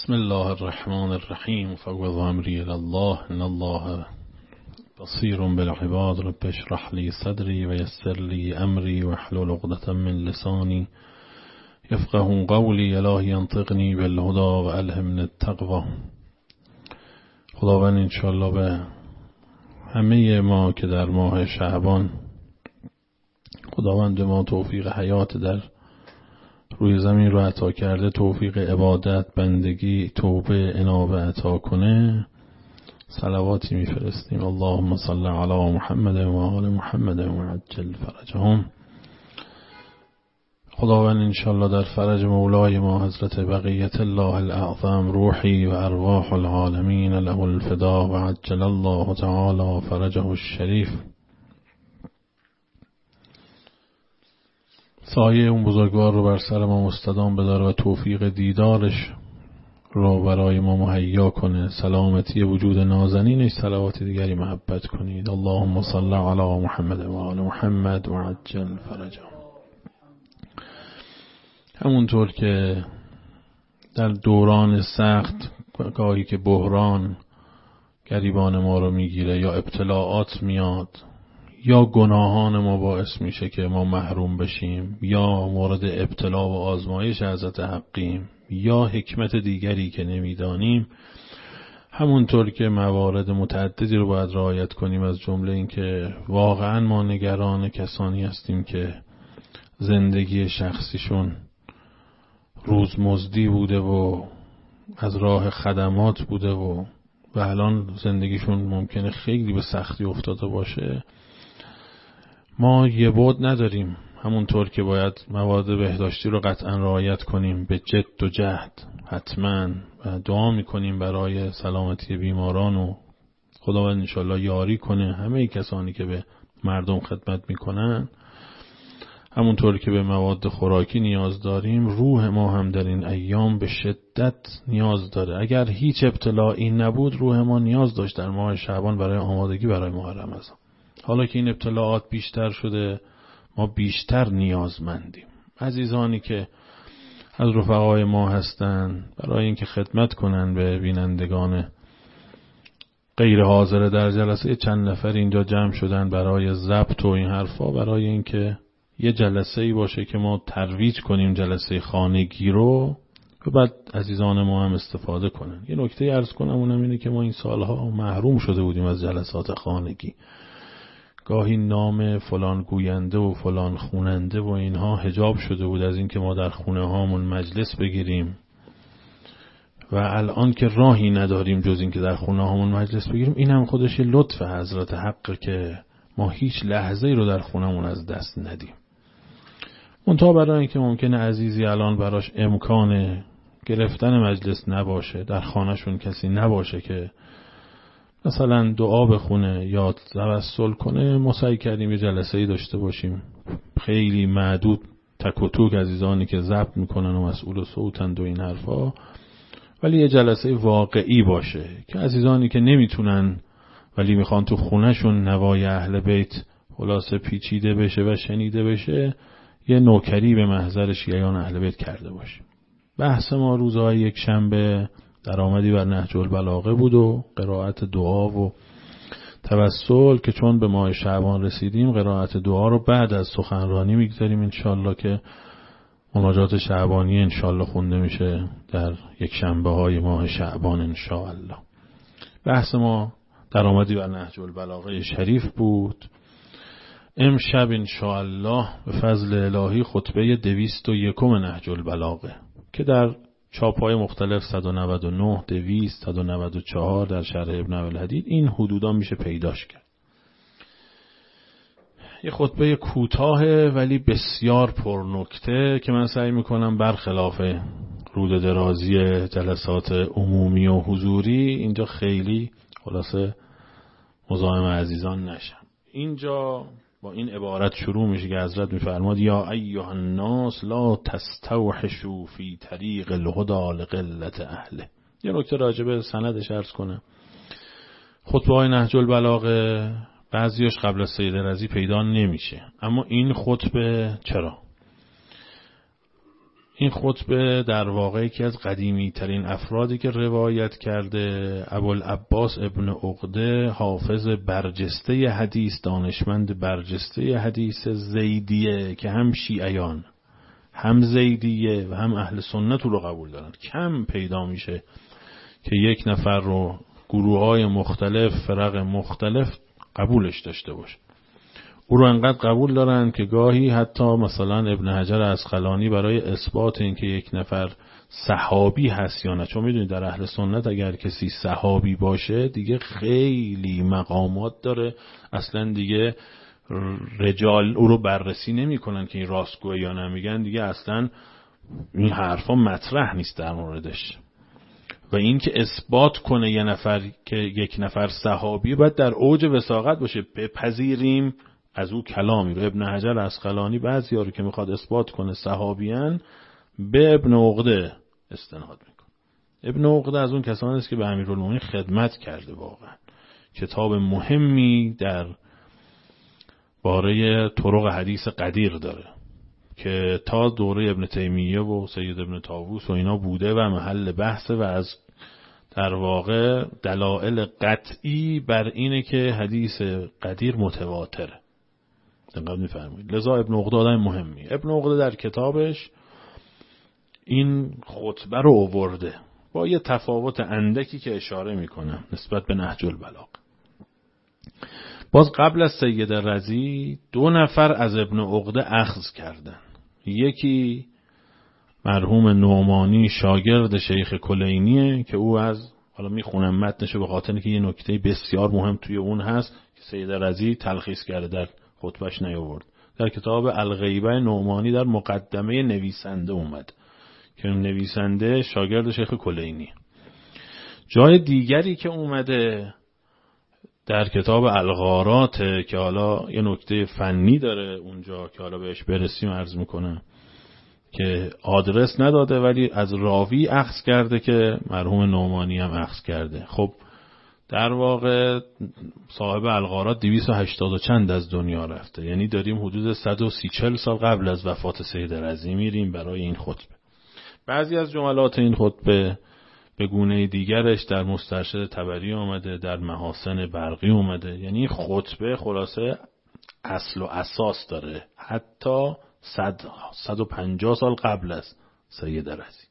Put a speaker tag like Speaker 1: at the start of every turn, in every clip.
Speaker 1: بسم الله الرحمن الرحیم فوض امری الی الله ان الله بصیر بالعباد رب اشرح لی صدری و یسر لی امری واحلل عقدة من لسانی یفقهوا قولی الهی انطقنی بالهدی و الهمنی التقوی. خداوند انشاءالله به همه ما که در ماه شعبان خداوند ما توفیق حیات در روی زمین رو عطا کرده، توفیق عبادت، بندگی، توبه، انابه عطا کنه، صلواتی میفرستیم. اللهم صل علی محمد و آل محمد و عجل فرجهم. خداوند انشاءالله در فرج مولای ما حضرت بقیت الله الاعظم روحی و ارواح العالمین له الفدا و عجل الله تعالی فرجه الشریف، سایه اون بزرگوار رو بر سر ما مستدام بداره و توفیق دیدارش رو برای ما مهیا کنه، سلامتی وجود نازنینش صلوات دیگری محبت کنید. اللهم صل علی محمد و آل محمد و عجل فرجهم. همونطور که در دوران سخت گاهی که بحران گریبان ما رو میگیره یا ابتلاعات میاد یا گناهان ما باعث میشه که ما محروم بشیم یا مورد ابتلا و آزمایش حضرت حقیم یا حکمت دیگری که نمیدانیم، همونطور که موارد متعددی رو باید رعایت کنیم، از جمله این که واقعا ما نگران کسانی هستیم که زندگی شخصیشون روزمزدی بوده و از راه خدمات بوده و الان زندگیشون ممکنه خیلی به سختی افتاده باشه. ما یه بعد نداریم، همونطور که باید مواد بهداشتی رو قطعا رعایت کنیم به جد و جهد حتما و دعا میکنیم برای سلامتی بیماران و خداوند انشالله یاری کنه همه کسانی که به مردم خدمت میکنن. همونطور که به مواد خوراکی نیاز داریم، روح ما هم در این ایام به شدت نیاز داره. اگر هیچ ابتلاعی نبود، روح ما نیاز داشت در ماه شعبان برای آمادگی برای ماه رمضان. حالا که این ابتلاعات بیشتر شده، ما بیشتر نیازمندیم. عزیزانی که از رفقای ما هستن برای اینکه خدمت کنن به بینندگان غیر حاضر در جلسه، چند نفر اینجا جمع شدن برای ضبط و این حرفا، برای اینکه یه جلسه‌ای باشه که ما ترویج کنیم جلسه خانگی رو و بعد عزیزان ما هم استفاده کنن. یه نکته عرض کنم، اونم اینه که ما این سالها محروم شده بودیم از جلسات خانگی. گاهی نام فلان گوینده و فلان خوننده و اینها حجاب شده بود از اینکه ما در خونه هامون مجلس بگیریم و الان که راهی نداریم جز اینکه در خونه هامون مجلس بگیریم. این هم خودش لطف حضرت حق که ما هیچ لحظه‌ای رو در خونه‌مون از دست ندیم. منتها برای اینکه ممکنه عزیزی الان براش امکان گرفتن مجلس نباشه، در خانه‌شون کسی نباشه که مثلا دعا بخونه یا توسل کنه، ما سعی کردیم یه جلسه‌ای داشته باشیم خیلی معدود، تک و توک عزیزانی که ضبط میکنن و مسئول صوتند و این حرفا، ولی یه جلسه واقعی باشه که عزیزانی که نمیتونن ولی میخوان تو خونهشون نوای اهل بیت خلاصه پیچیده بشه و شنیده بشه، یه نوکری به محضر شیعیان اهل بیت کرده باشیم. بحث ما روزهای یک شنبه درآمدی بر نهج البلاغه بود و قرائت دعا و توسل، که چون به ماه شعبان رسیدیم قرائت دعا رو بعد از سخنرانی میگذاریم انشالله که مناجات شعبانی انشالله خونده میشه در یک شنبه های ماه شعبان انشالله. بحث ما درآمدی بر نهج البلاغه شریف بود. امشب انشالله به فضل الهی خطبه 201 نهج البلاغه که در چاپ‌های مختلف 199 200 194 در شرح ابن ابوالحدید این حدودا میشه پیداش کرد. یه خطبه کوتاه ولی بسیار پرنکته که من سعی میکنم برخلاف رود درازی جلسات عمومی و حضوری اینجا خیلی خلاصه مزاحم عزیزان نشم. اینجا با این عبارت شروع میشه که حضرت میفرماد یا ایها الناس لا تستوحشوا فی طریق الهدى لقلت اهله. یه نکته راجع به سندش عرض کنم. خطبه های نهج البلاغه بعضیش قبل از سید رضی پیدا نمیشه، اما این خطبه چرا؟ این خطبه در واقع یکی از قدیمی ترین افرادی که روایت کرده ابوالعباس ابن عقده، حافظ برجسته حدیث، دانشمند برجسته حدیث زیدیه که هم شیعیان هم زیدیه و هم اهل سنت رو قبول دارن. کم پیدا میشه که یک نفر رو گروه‌های مختلف، فرق مختلف قبولش داشته باشه. او رو انقدر قبول دارن که گاهی حتی مثلا ابن حجر عسقلانی برای اثبات اینکه یک نفر صحابی هست یا نه، چون میدونید در اهل سنت اگر کسی صحابی باشه دیگه خیلی مقامات داره، اصلا دیگه رجال او رو بررسی نمی کنن که این راستگوه یا نمیگن، دیگه اصلا این حرفا مطرح نیست در موردش. و این که اثبات کنه یه نفر که یک نفر صحابی باید در اوج وثاقت باشه، بپذیریم از او کلامی. و ابن حجر عسقلانی بعضی ها رو که میخواد اثبات کنه صحابیان به ابن عقده استناد میکنه. ابن عقده از اون کسانی است که به امیرالمومنین خدمت کرده. واقعا کتاب مهمی در باره طرق حدیث قدیر داره که تا دوره ابن تیمیه و سید ابن طاووس و اینا بوده و محل بحثه و از در واقع دلائل قطعی بر اینه که حدیث قدیر متواتره. دقیق می‌فرمایید. لذا ابن عقده آدم مهمی. ابن عقده در کتابش این خطبه رو آورده با یه تفاوت اندکی که اشاره میکنم نسبت به نهج البلاغه. باز قبل از سید رضی 2 نفر از ابن عقده اخذ کردن. یکی مرحوم نعمانی شاگرد شیخ کلینیه که او از، حالا میخونم متنشو به خاطر اینکه یه نکته بسیار مهم توی اون هست که سید رضی تلخیص کرده در خطبهش نیاورد. در کتاب الغیبه نعمانی در مقدمه نویسنده اومد که نویسنده شاگرد شیخ کلینی. جای دیگری که اومده در کتاب الغارات که حالا یه نکته فنی داره اونجا که حالا بهش برسیم عرض میکنم، که آدرس نداده ولی از راوی اخذ کرده که مرحوم نعمانی هم اخذ کرده. خب در واقع صاحب الغارات 280 و چند از دنیا رفته، یعنی داریم حدود 130-140 سال قبل از وفات سید رضی میریم برای این خطبه. بعضی از جملات این خطبه به گونه دیگرش در مسترشد طبری آمده، در محاسن برقی آمده. یعنی خطبه خلاصه اصل و اساس داره، حتی 150 سال قبل از سید رضی.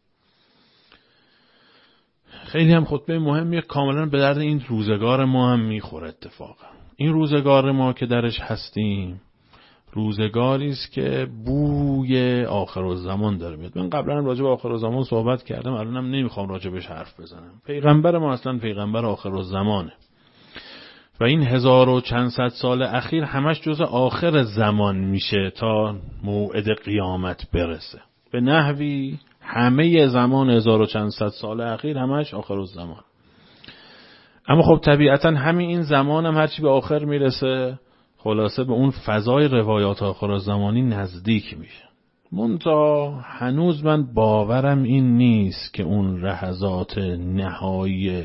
Speaker 1: خیلی هم خطبه مهمیه، کاملا به درد این روزگار ما هم میخوره. اتفاقا این روزگار ما که درش هستیم روزگاری است که بوی آخرالزمان داره میاد. من قبلا راجع به آخرالزمان صحبت کردم، الانم نمیخوام راجع بهش حرف بزنم. پیغمبر ما اصلا پیغمبر آخرالزمانه و این 1000 و چند صد سال اخیر همش جز آخر زمان میشه تا موعد قیامت برسه. به نحوی همه زمان 1000 و چند صد سال اخیر همش آخرالزمان. اما خب طبیعتا همین این زمان هم هرچی به آخر میرسه خلاصه به اون فضای روایات آخرالزمانی نزدیک میشه. منتها هنوز من باورم این نیست که اون لحظات نهایی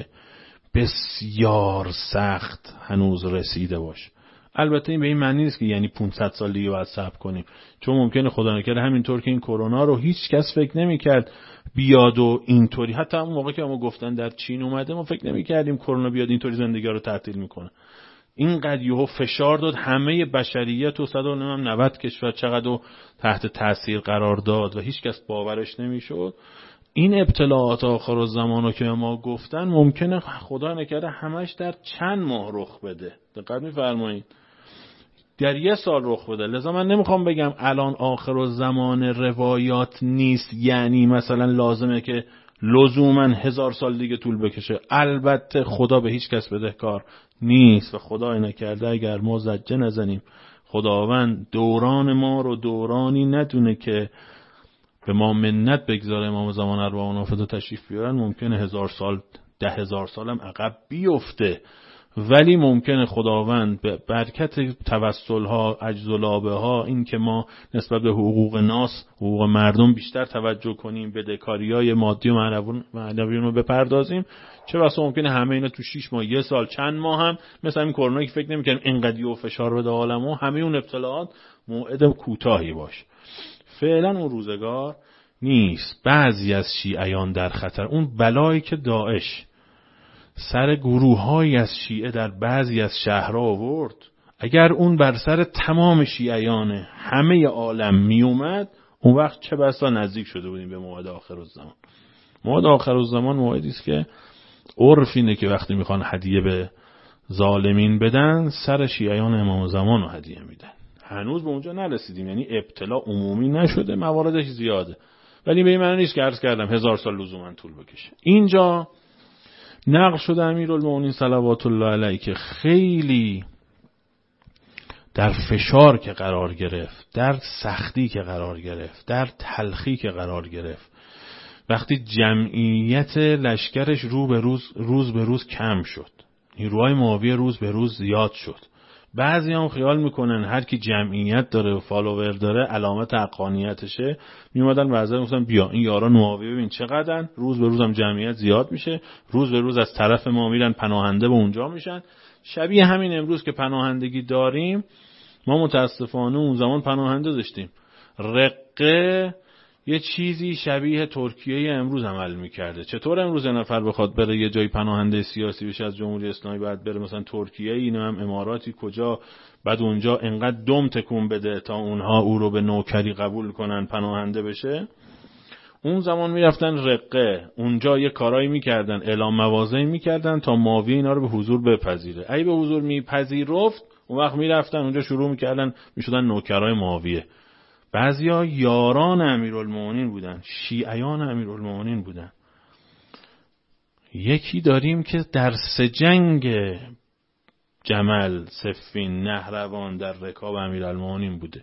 Speaker 1: بسیار سخت هنوز رسیده باشه. البته این به این معنی نیست که یعنی 500 سال دیگه باید صبر کنیم، چون ممکنه خدا نکرده همینطور که این کرونا رو هیچ کس فکر نمی‌کرد بیاد و اینطوری، حتی اون موقع که ما گفتن در چین اومده ما فکر نمی‌کردیم کرونا بیاد اینطوری زندگی رو تعطیل میکنه. اینقدر یهو فشار داد همه بشریت و 190 کشور چقدر تحت تاثیر قرار داد و هیچ کس باورش نمیشد. این ابتلاعات آخرالزمانو که ما گفتن ممکنه خدا نکرده همش در چند ماه رخ بده. دقت می‌فرمایید؟ در 1 سال رخ بده. لذا من نمیخوام بگم الان آخرالزمان روایات نیست، یعنی مثلا لازمه که لزوما 1000 سال دیگه طول بکشه. البته خدا به هیچ کس بدهکار نیست و خدا نکرده اگر ما زجه نزنیم خداوند دوران ما رو دورانی ندونه که به ما منت بگذاره امام زمان اربعین نافذ تشریف بیارن، ممکنه 1000 سال 10,000 سالم عقب بیفته، ولی ممکنه خداوند به برکت توسل ها، اجزلابه ها، این که ما نسبت به حقوق ناس، حقوق مردم بیشتر توجه کنیم، بدهکاری های مادی و معنوی رو بپردازیم، چه بسا ممکنه همه اینا تو 6 ماه 1 سال چند ماه هم مثلا این کرونا که فکر نمی‌کنیم اینقدر و فشار بده عالمو، همه اون ابتلاعات موعد کوتاهی باشه. فعلا اون روزگار نیست. بعضی از شیعیان در خطر، اون بلایی که داعش سر گروه‌هایی از شیعه در بعضی از شهرها آورد، اگر اون بر سر تمام شیعیان همه عالم می اومد، اون وقت چه بسا نزدیک شده بودیم به موعد آخرالزمان. موعد آخرالزمان موعدی است که عرف اینه که وقتی میخوان هدیه به ظالمین بدن، سر شیعیان امام زمان رو هدیه میدن. هنوز به اونجا نرسیدیم، یعنی ابتلا عمومی نشده، مواردش زیاده، ولی به این معنی نیست که عرض کردم 1000 سال لزوما طول بکشه. اینجا نقل شده امیرالمومنین صلوات الله علیه که خیلی در فشار که قرار گرفت، در سختی که قرار گرفت، در تلخی که قرار گرفت، وقتی جمعیت لشکرش روز به روز کم شد، نیروهای معاویه روز به روز زیاد شد، بعضی هم خیال میکنن هر کی جمعیت داره و فالوور داره علامت حقانیتشه، میومدن وعظه میگفتن بیا این یاران معاویه ببین چقدرن، روز به روز هم جمعیت زیاد میشه، روز به روز از طرف ما میرن پناهنده به اونجا میشن. شبیه همین امروز که پناهندگی داریم، ما متاسفانه اون زمان پناهنده داشتیم. رقه یه چیزی شبیه ترکیه امروز عمل میکرده. چطور امروز یه نفر بخواد بره یه جای پناهنده سیاسی بشه از جمهوری اسلامی، بعد بره مثلا ترکیه، اینم اماراتی کجا، بعد اونجا انقدر دم تکون بده تا اونها او رو به نوکری قبول کنن پناهنده بشه؟ اون زمان میرفتن رقه، اونجا یه کارایی میکردن، اعلام مواضعی میکردن تا معاویه اینا رو به حضور بپذیره. اگه به حضور میپذیرفت، اون وقت میرفتن اونجا شروع میکردن میشدن نوکرای معاویه. بعضیا یاران امیرالمومنین بودن، شیعیان امیرالمومنین بودن. یکی داریم که در 3 جنگ جمل، صفین، نهروان در رکاب امیرالمومنین بوده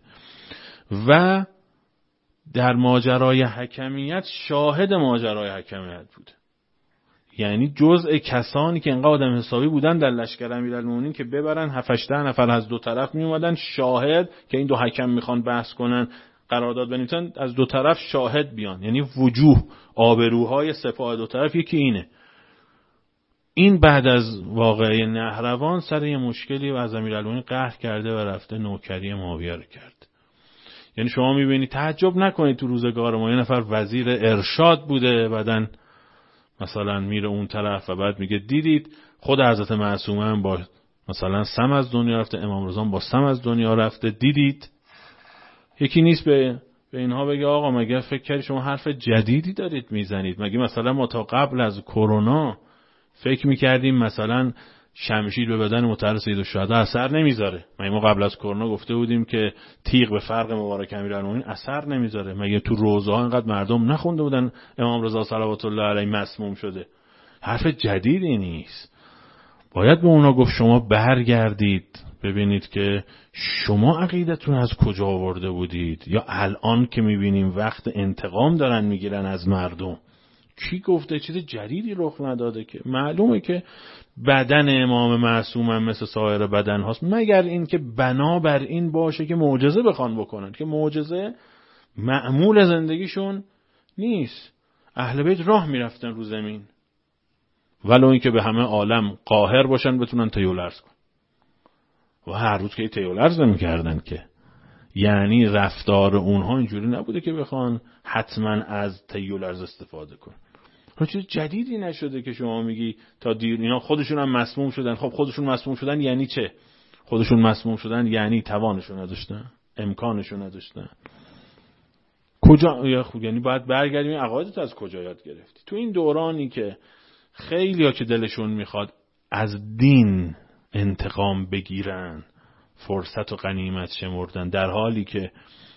Speaker 1: و در ماجرای حکمیت شاهد ماجرای حکمیت بوده. یعنی جزء کسانی که انقدر آدم حسابی بودن در لشکر امیرالمومنین که ببرن 7-8 نفر از دو طرف می اومدن شاهد که این دو حکم میخوان بحث کنن، قرارداد بنویسن، از دو طرف شاهد بیان. یعنی وجوه، آبروهای سپاه دو طرف یکی اینه. این بعد از واقعه نهروان سر یه مشکلی و از امیرالمومنین قهر کرده و رفته نوکری معاویه رو کرد. یعنی شما میبینید، تعجب نکنید تو روزگار ما یه نفر وزیر ارشاد بوده، بعدن مثلا میره اون طرف و بعد میگه دیدید خود حضرت معصومه هم با مثلا سم از دنیا رفته، امام رضا با سم از دنیا رفته، دیدید. یکی نیست به اینها بگه آقا مگه فکر کردید شما حرف جدیدی دارید میزنید؟ مگه مثلا ما تا قبل از کرونا فکر میکردیم مثلا شمشیر به بدن مطهر سیدالشهدا اثر نمیذاره؟ مگه ما قبل از کرونا گفته بودیم که تیغ به فرق مبارک امیرالمومنین اثر نمیذاره؟ مگه تو روزه ها اینقدر مردم نخونده بودن امام رضا صلوات الله علیه مسموم شده؟ حرف جدیدی نیست. باید به اونا گفت شما برگردید ببینید که شما عقیدتون از کجا آورده بودید، یا الان که میبینیم وقت انتقام دارن میگیرن از مردم. کی گفته چیز جدیدی رخ نداده؟ که معلومه که بدن امام معصوم هم مثل سایر بدن هاست، مگر این که بنا بر این باشه که معجزه بخوان بکنن، که معجزه معمول زندگیشون نیست. اهل بیت راه میرفتن رو زمین، ولو این که به همه عالم قاهر باشن بتونن تیولرز کن، و هر روز که تیولرز نمی‌کردن که. یعنی رفتار اونها اینجوری نبوده که بخوان حتما از تیولرز استفاده کن. چیز جدیدی نشده که شما میگی تا دیر اینا خودشون هم مسموم شدن. خب خودشون مسموم شدن یعنی چه؟ خودشون مسموم شدن یعنی توانشون نداشتن، امکانشون نداشتن. کجا؟ یعنی باید برگردیم این عقایدت از کجا یاد گرفتی؟ تو این دورانی که خیلی ها که دلشون میخواد از دین انتقام بگیرن، فرصت و غنیمت شمردن، در حالی که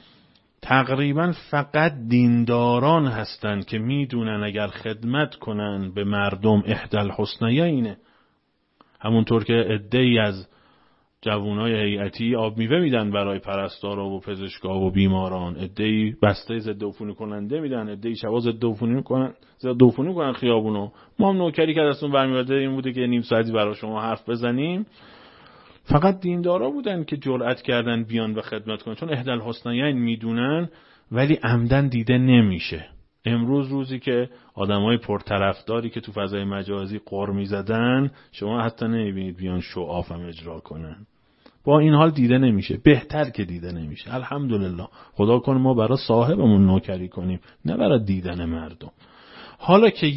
Speaker 1: تقریبا فقط دینداران هستن که میدونن اگر خدمت کنن به مردم احدی الحسنیین، همونطور که عده‌ای از جوانای هیئتی آب میوه میدن برای پرستارا و پزشکا و بیماران، عده‌ای بسته ضد عفونی کننده میدن، عده‌ای شبا ضد عفونی کنن خیابونو. ما هم نوکری که دستون برمیاد این بوده که نیم ساعتی برای شما حرف بزنیم. فقط دیندارا بودن که جرأت کردن بیان و خدمت کنن، چون احدی الحسنیین میدونن، ولی عمدن دیده نمیشه. امروز روزی که آدمای پرطرفداری که تو فضای مجازی قر میزدن، شما حتی نمیبینید بیان شعاف هم اجرا کنن. با این حال دیده نمیشه، بهتر که دیده نمیشه. الحمدلله، خدا کنه ما برای صاحبمون نوکری کنیم، نه برای دیدن مردم. حالا که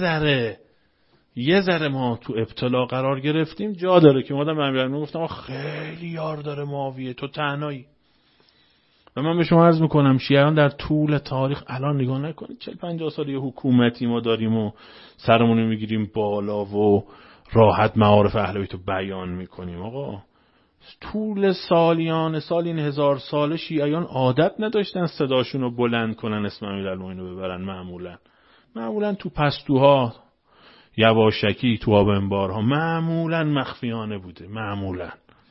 Speaker 1: یه ذره ما تو ابتلا قرار گرفتیم، جا داره که مادم امیرالمومنین گفتم خیلی یار داره معاویه، تو تنهایی. و من به شما عرض میکنم شیعیان در طول تاریخ، الان نگاه نکنید 40-50 سال یه حکومتی ما داریم و سرمون میگیریم بالا و راحت معارف اهل بیت رو بیان میکنیم. آقا طول سالین 1000 سال شیعیان عادت نداشتن صداشون رو بلند کنن، اسم امیرالمومنین رو ببرن. معمولا تو پستوها یواشکی، تو آب انبارها، معمولا مخفیانه بوده، معمولا.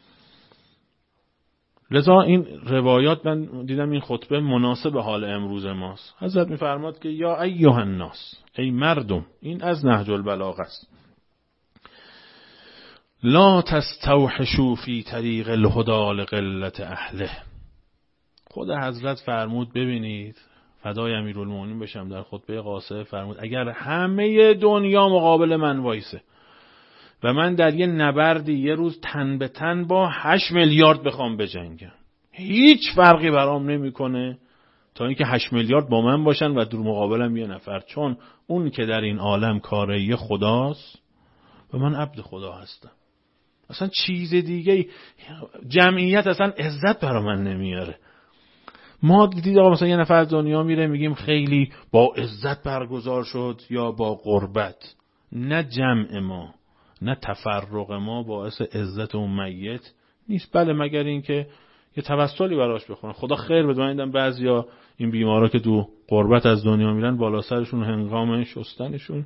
Speaker 1: لذا این روایات، من دیدم این خطبه مناسب حال امروز ماست. حضرت میفرماد که یا ایها الناس، ای مردم، این از نهج البلاغه است، لا تستوحشوا فی طریق الهدی لقلة اهله. خود حضرت فرمود، ببینید فدای امیرالمومنین بشم، در خطبه قاصده فرمود اگر همه دنیا مقابل من وایسه و من در یه نبردی یه روز تن به تن با 8 میلیارد بخوام بجنگم، هیچ فرقی برام نمیکنه تا اینکه 8 میلیارد با من باشن و در مقابلم یه نفر، چون اون که در این عالم کاره خداست و من عبد خدا هستم. اصلا چیز دیگه، جمعیت اصلا عزت برا من نمیاره. ما دیدید آقا مثلا یه نفر از دنیا میره میگیم خیلی با عزت برگزار شد یا با قربت. نه جمع ما، نه تفرق ما باعث عزت اون میت نیست، بله مگر این که یه توسلی براش بخونن. خدا خیر بده. من دیدم بعضیا این بیمارا که تو قربت از دنیا میرن، بالا سرشون هنگام شستنشون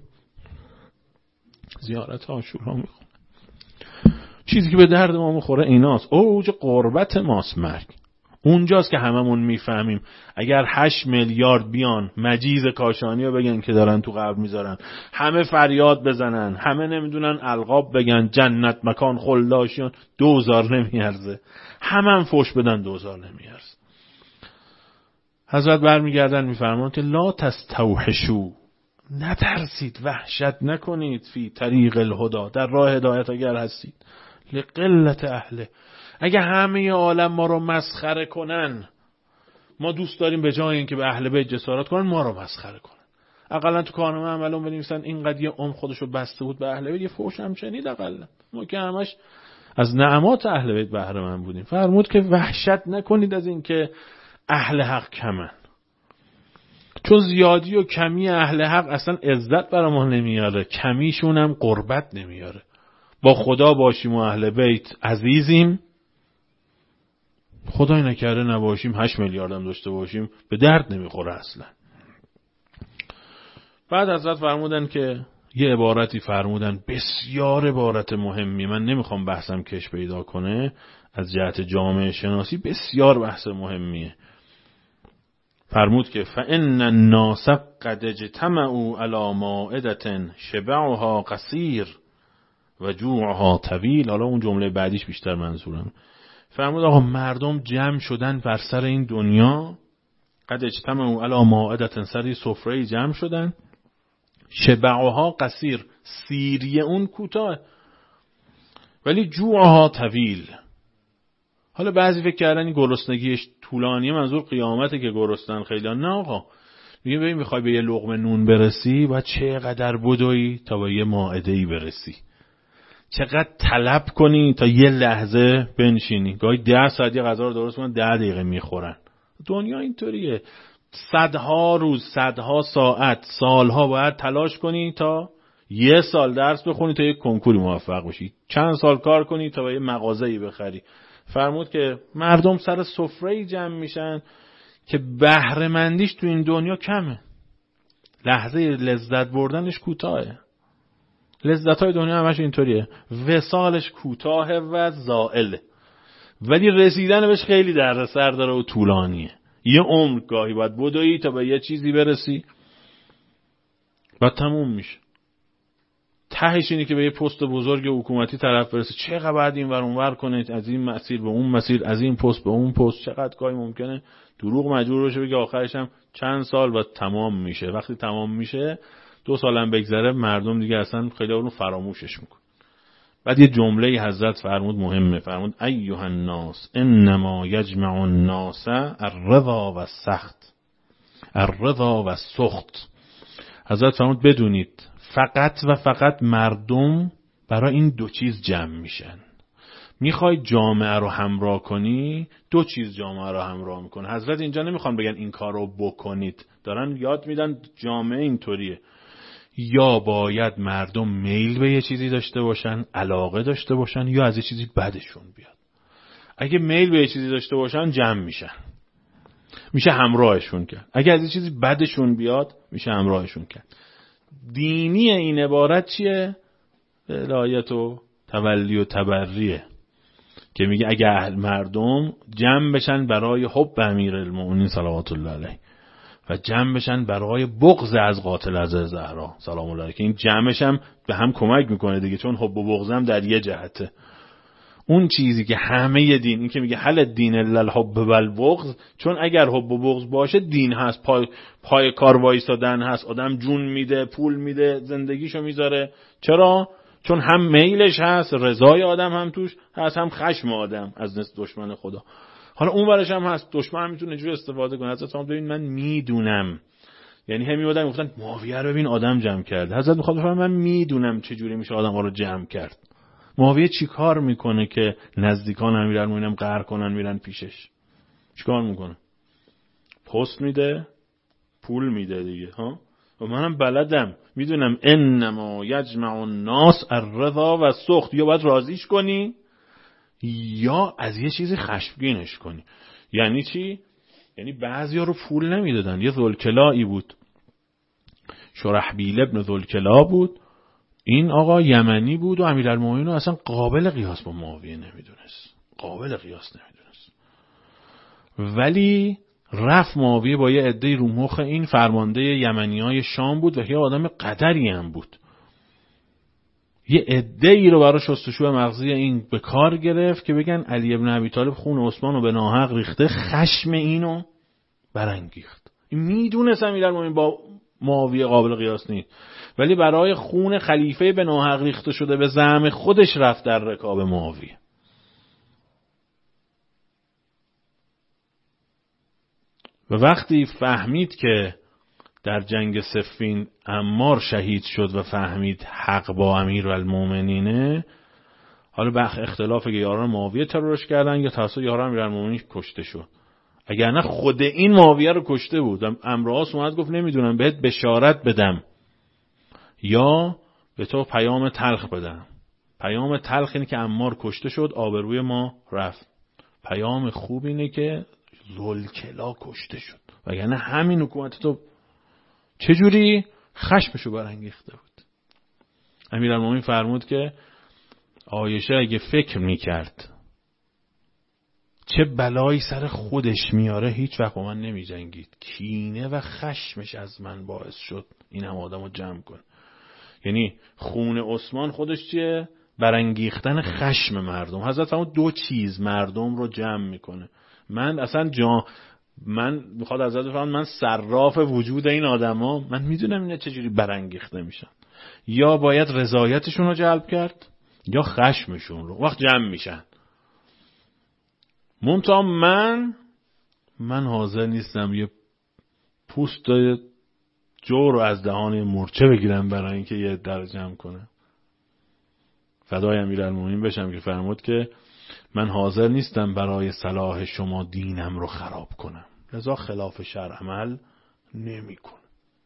Speaker 1: زیارت عاشورا میخونن. چیزی که به درد ما میخوره ایناست. اوج قربت ماست مرگ. اونجاست که هممون میفهمیم اگر 8 میلیارد بیان مجیز کاشانی رو بگن که دارن تو قبر میذارن، همه فریاد بزنن، همه نمیدونن القاب بگن، جنت مکان خلداشیان، 2000 نمیارزه. همه فوش بدن 2000 نمیارزه. حضرت برمیگردن میفرمان که لا تستوحشوا، نترسید، وحشت نکنید، فی طریق الهدی، در راه هدایت اگر هستید، لقلت اهله. اگه همه عالم ما رو مسخره کنن، ما دوست داریم به جای اینکه به اهل بیت جسارت کنن ما رو مسخره کنن. اقلا تو کارنامه عملون بنویسن اینقدر یه خودشو بسته بود به اهل بیت، یه فوش هم شنید. اقلا ما که همش از نعمات اهل بیت بهره مند بودیم. فرمود که وحشت نکنید از اینکه اهل حق کمن، چون زیادی و کمی اهل حق اصلا عزت برای ما نمیاره، کمیشون هم قربت نمیاره. با خدا باشیم و اهل بیت عزیزیم، خدای نکرده نباشیم 8 میلیارد هم داشته باشیم، به درد نمیخوره اصلا. بعد حضرت فرمودن که یه عبارتی فرمودن، بسیار عبارت مهمی، من نمیخوام بحثم کش پیدا کنه، از جهت جامعه شناسی بسیار بحث مهمیه. فرمود که فَإِنَّ النَّاسَ قَدْ اجْتَمَعُوا عَلَى مَائِدَةٍ شِبَعُهَا قَصِيرٌ و جوعها طویل. حالا اون جمله بعدیش بیشتر منظورم. فرمود آقا مردم جمع شدن بر سر این دنیا، قد اجتمعوا علی مائدة، سر سفره جمع شدن، شبعها قصیر، سیری اون کوتاه، ولی جوعها طویل. حالا بعضی فکر کردن این گرسنگیش طولانیه، منظور قیامته که گرسنن خیلی. نه آقا، میگه ببین میخوای به یه لقمه نون برسی باید چقدر بدوی تا به یه مائده‌ای برسی، چقدر طلب کنی تا یه لحظه بنشینی. گاهی 10 ساعت یه غذا رو درست کنن 10 دقیقه میخورن. دنیا اینطوریه، صدها روز، صدها ساعت، سالها باید تلاش کنی تا یه سال درس بخونی تا یه کنکوری موفق بشی، چند سال کار کنی تا به یه مغازه‌ای بخری. فرمود که مردم سر سفره‌ای جمع میشن که بهره مندیش تو این دنیا کمه، لحظه لذت بردنش کوتاهه. لذت‌های دنیا همش اینطوریه، وصالش کوتاه و زائل، ولی رسیدن بهش خیلی دردسر داره و طولانیه. یه عمر گاهی باید بدویی تا به یه چیزی برسی، بعد تموم میشه. تهش اینه که به یه پست بزرگ حکومتی طرف برسی، چقدر بعد این ور اون ور کنه، از این مسیر به اون مسیر، از این پست به اون پست، چقدر گاهی ممکنه دروغ مجبور بشه بگه آخرش هم چند سال بعد تمام میشه. وقتی تمام میشه 2 سالم بگذره مردم دیگه اصلا خیلی اونو فراموشش میکن. بعد یه جمله حضرت فرمود مهمه، فرمود ایها الناس انما یجمع الناس الرضا و السخط، الرضا و السخط. حضرت فرمود بدونید فقط و فقط مردم برای این دو چیز جمع میشن. میخوای جامعه رو همراه کنی، دو چیز جامعه رو همراه میکنه. حضرت اینجا نمیخوان بگن این کار رو بکنید، دارن یاد میدن جامعه اینطوریه. یا باید مردم میل به یه چیزی داشته باشن، علاقه داشته باشن، یا از یه چیزی بدشون بیاد. اگه میل به یه چیزی داشته باشن جمع میشن، میشه همراهشون کرد. اگه از یه چیزی بدشون بیاد میشه همراهشون کرد. دینی این عبارت چیه؟ ولایت و تولی و تبریه که میگه اگه اهل مردم جمع بشن برای حب امیرالمومنین صلوات الله علیه و جمع بشن برای بغض از قاتل از زهرا سلام الله علیها، که این جمعش هم به هم کمک میکنه دیگه، چون حب و بغض هم در یه جهته. اون چیزی که همه دین، این که میگه هل الدین الا الحب والبغض، چون اگر حب و بغض باشه دین هست، پای کار وایسادن هست، آدم جون میده، پول میده، زندگیشو میذاره. چرا؟ چون هم میلش هست، رضای آدم هم توش هست، هم خشم آدم از نس دشمن خدا. حالا اون ورش هم هست، دشمن هم میتونه جوری استفاده کنه. حضرت فرمود ببین من میدونم، یعنی همین آدم گفتن معاویه رو ببین آدم جمع کرد. حضرت میخواد بفهمه من میدونم چه جوری میشه آدم‌ها رو جمع کرد. معاویه چی کار میکنه که نزدیکان امیرالمومنین قهر کنن میرن پیشش؟ چیکار میکنه؟ پست میده، پول میده دیگه ها. و منم بلدم، میدونم انما یجمع الناس الرضا و السخط. یا باید راضیش کنی یا از یه چیزی خشمگینش کنی. یعنی چی؟ یعنی بعضیا رو پول نمیدادن. یه ذوالکلایی بود، شرحبیل ابن ذوالکلا بود، این آقا یمنی بود و امیرالمومنین اصلا قابل قیاس با معاویه نمیدونست، قابل قیاس نمیدونست. ولی رفت معاویه با یه عده رو مخ این فرمانده یمنیای شام بود و یه آدم قدری هم بود، یه عده ای رو برای شستشوی مغزی این به کار گرفت که بگن علی ابن ابی طالب خون عثمان رو به ناحق ریخته، خشم اینو برانگیخت. این میدونست امیرالمومنین با معاویه قابل قیاس نیست، ولی برای خون خلیفه به ناحق ریخته شده به زعم خودش رفت در رکاب معاویه. و وقتی فهمید که در جنگ صفین عمار شهید شد و فهمید حق با امیرالمومنینه، حالا به اختلاف که یاران معاویه ترورش کردن یا توسط یاران امیرالمومنین کشته شد. اگر نه خود این معاویه رو کشته بود. عمروآس اومد گفت نمیدونم بهت بشارت بدم یا به تو پیام تلخ بدم. پیام تلخ اینه که عمار کشته شد، آبروی ما رفت. پیام خوب اینه که ذوالکلا کشته شد، وگرنه همین حکومت تو چجوری خشمشو برانگیخته بود. امیرالمومنین فرمود که عایشه اگه فکر میکرد چه بلایی سر خودش میاره هیچ وقت با من نمی جنگید. کینه و خشمش از من باعث شد این هم آدم رو جمع کن. یعنی خون عثمان خودش چیه؟ برانگیختن خشم مردم. حضرت فرمود دو چیز مردم رو جمع میکنه. من اصلا من میخواد حضرت فرمود من صراف وجود این آدم ها، من میدونم اینا چجوری برانگیخته میشن. یا باید رضایتشون رو جلب کرد یا خشمشون رو، وقت جمع میشن. منتها من حاضر نیستم یه پوست جو رو از دهان مورچه بگیرم برای اینکه یه در جمع کنه. فدای امیرالمومنین بشم که فرمود که من حاضر نیستم برای صلاح شما دینم رو خراب کنم، لذا خلاف شرع عمل نمی کنم.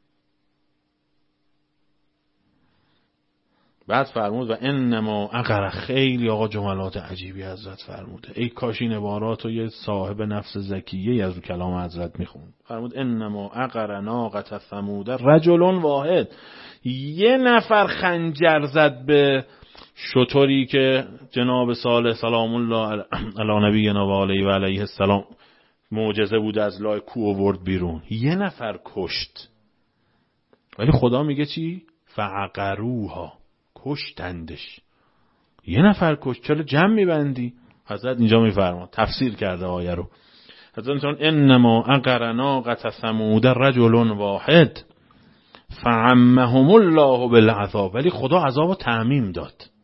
Speaker 1: بعد فرمود و انما اقر، خیلی آقا جملات عجیبی حضرت فرموده، ای کاش این عبارات رو یه صاحب نفس زکیه از رو کلام حضرت میخوند. فرمود انما اقر ناقة ثمود رجل واحد، یه نفر خنجر زد به شتری که جناب صالح سلام الله علی نبینا و علیه و علیه السلام معجزه بود از لای کوه آورد بیرون. یه نفر کشت، ولی خدا میگه چی؟ فعقروها، کشتندش. یه نفر کشت، چرا جمع میبندی؟ حضرت اینجا میفرماد، تفسیر کرده آیه رو. حضرت میگه انما اقر ناقة ثمود رجل واحد فعمهم الله بالعذاب، ولی خدا عذابو تعمیم داد.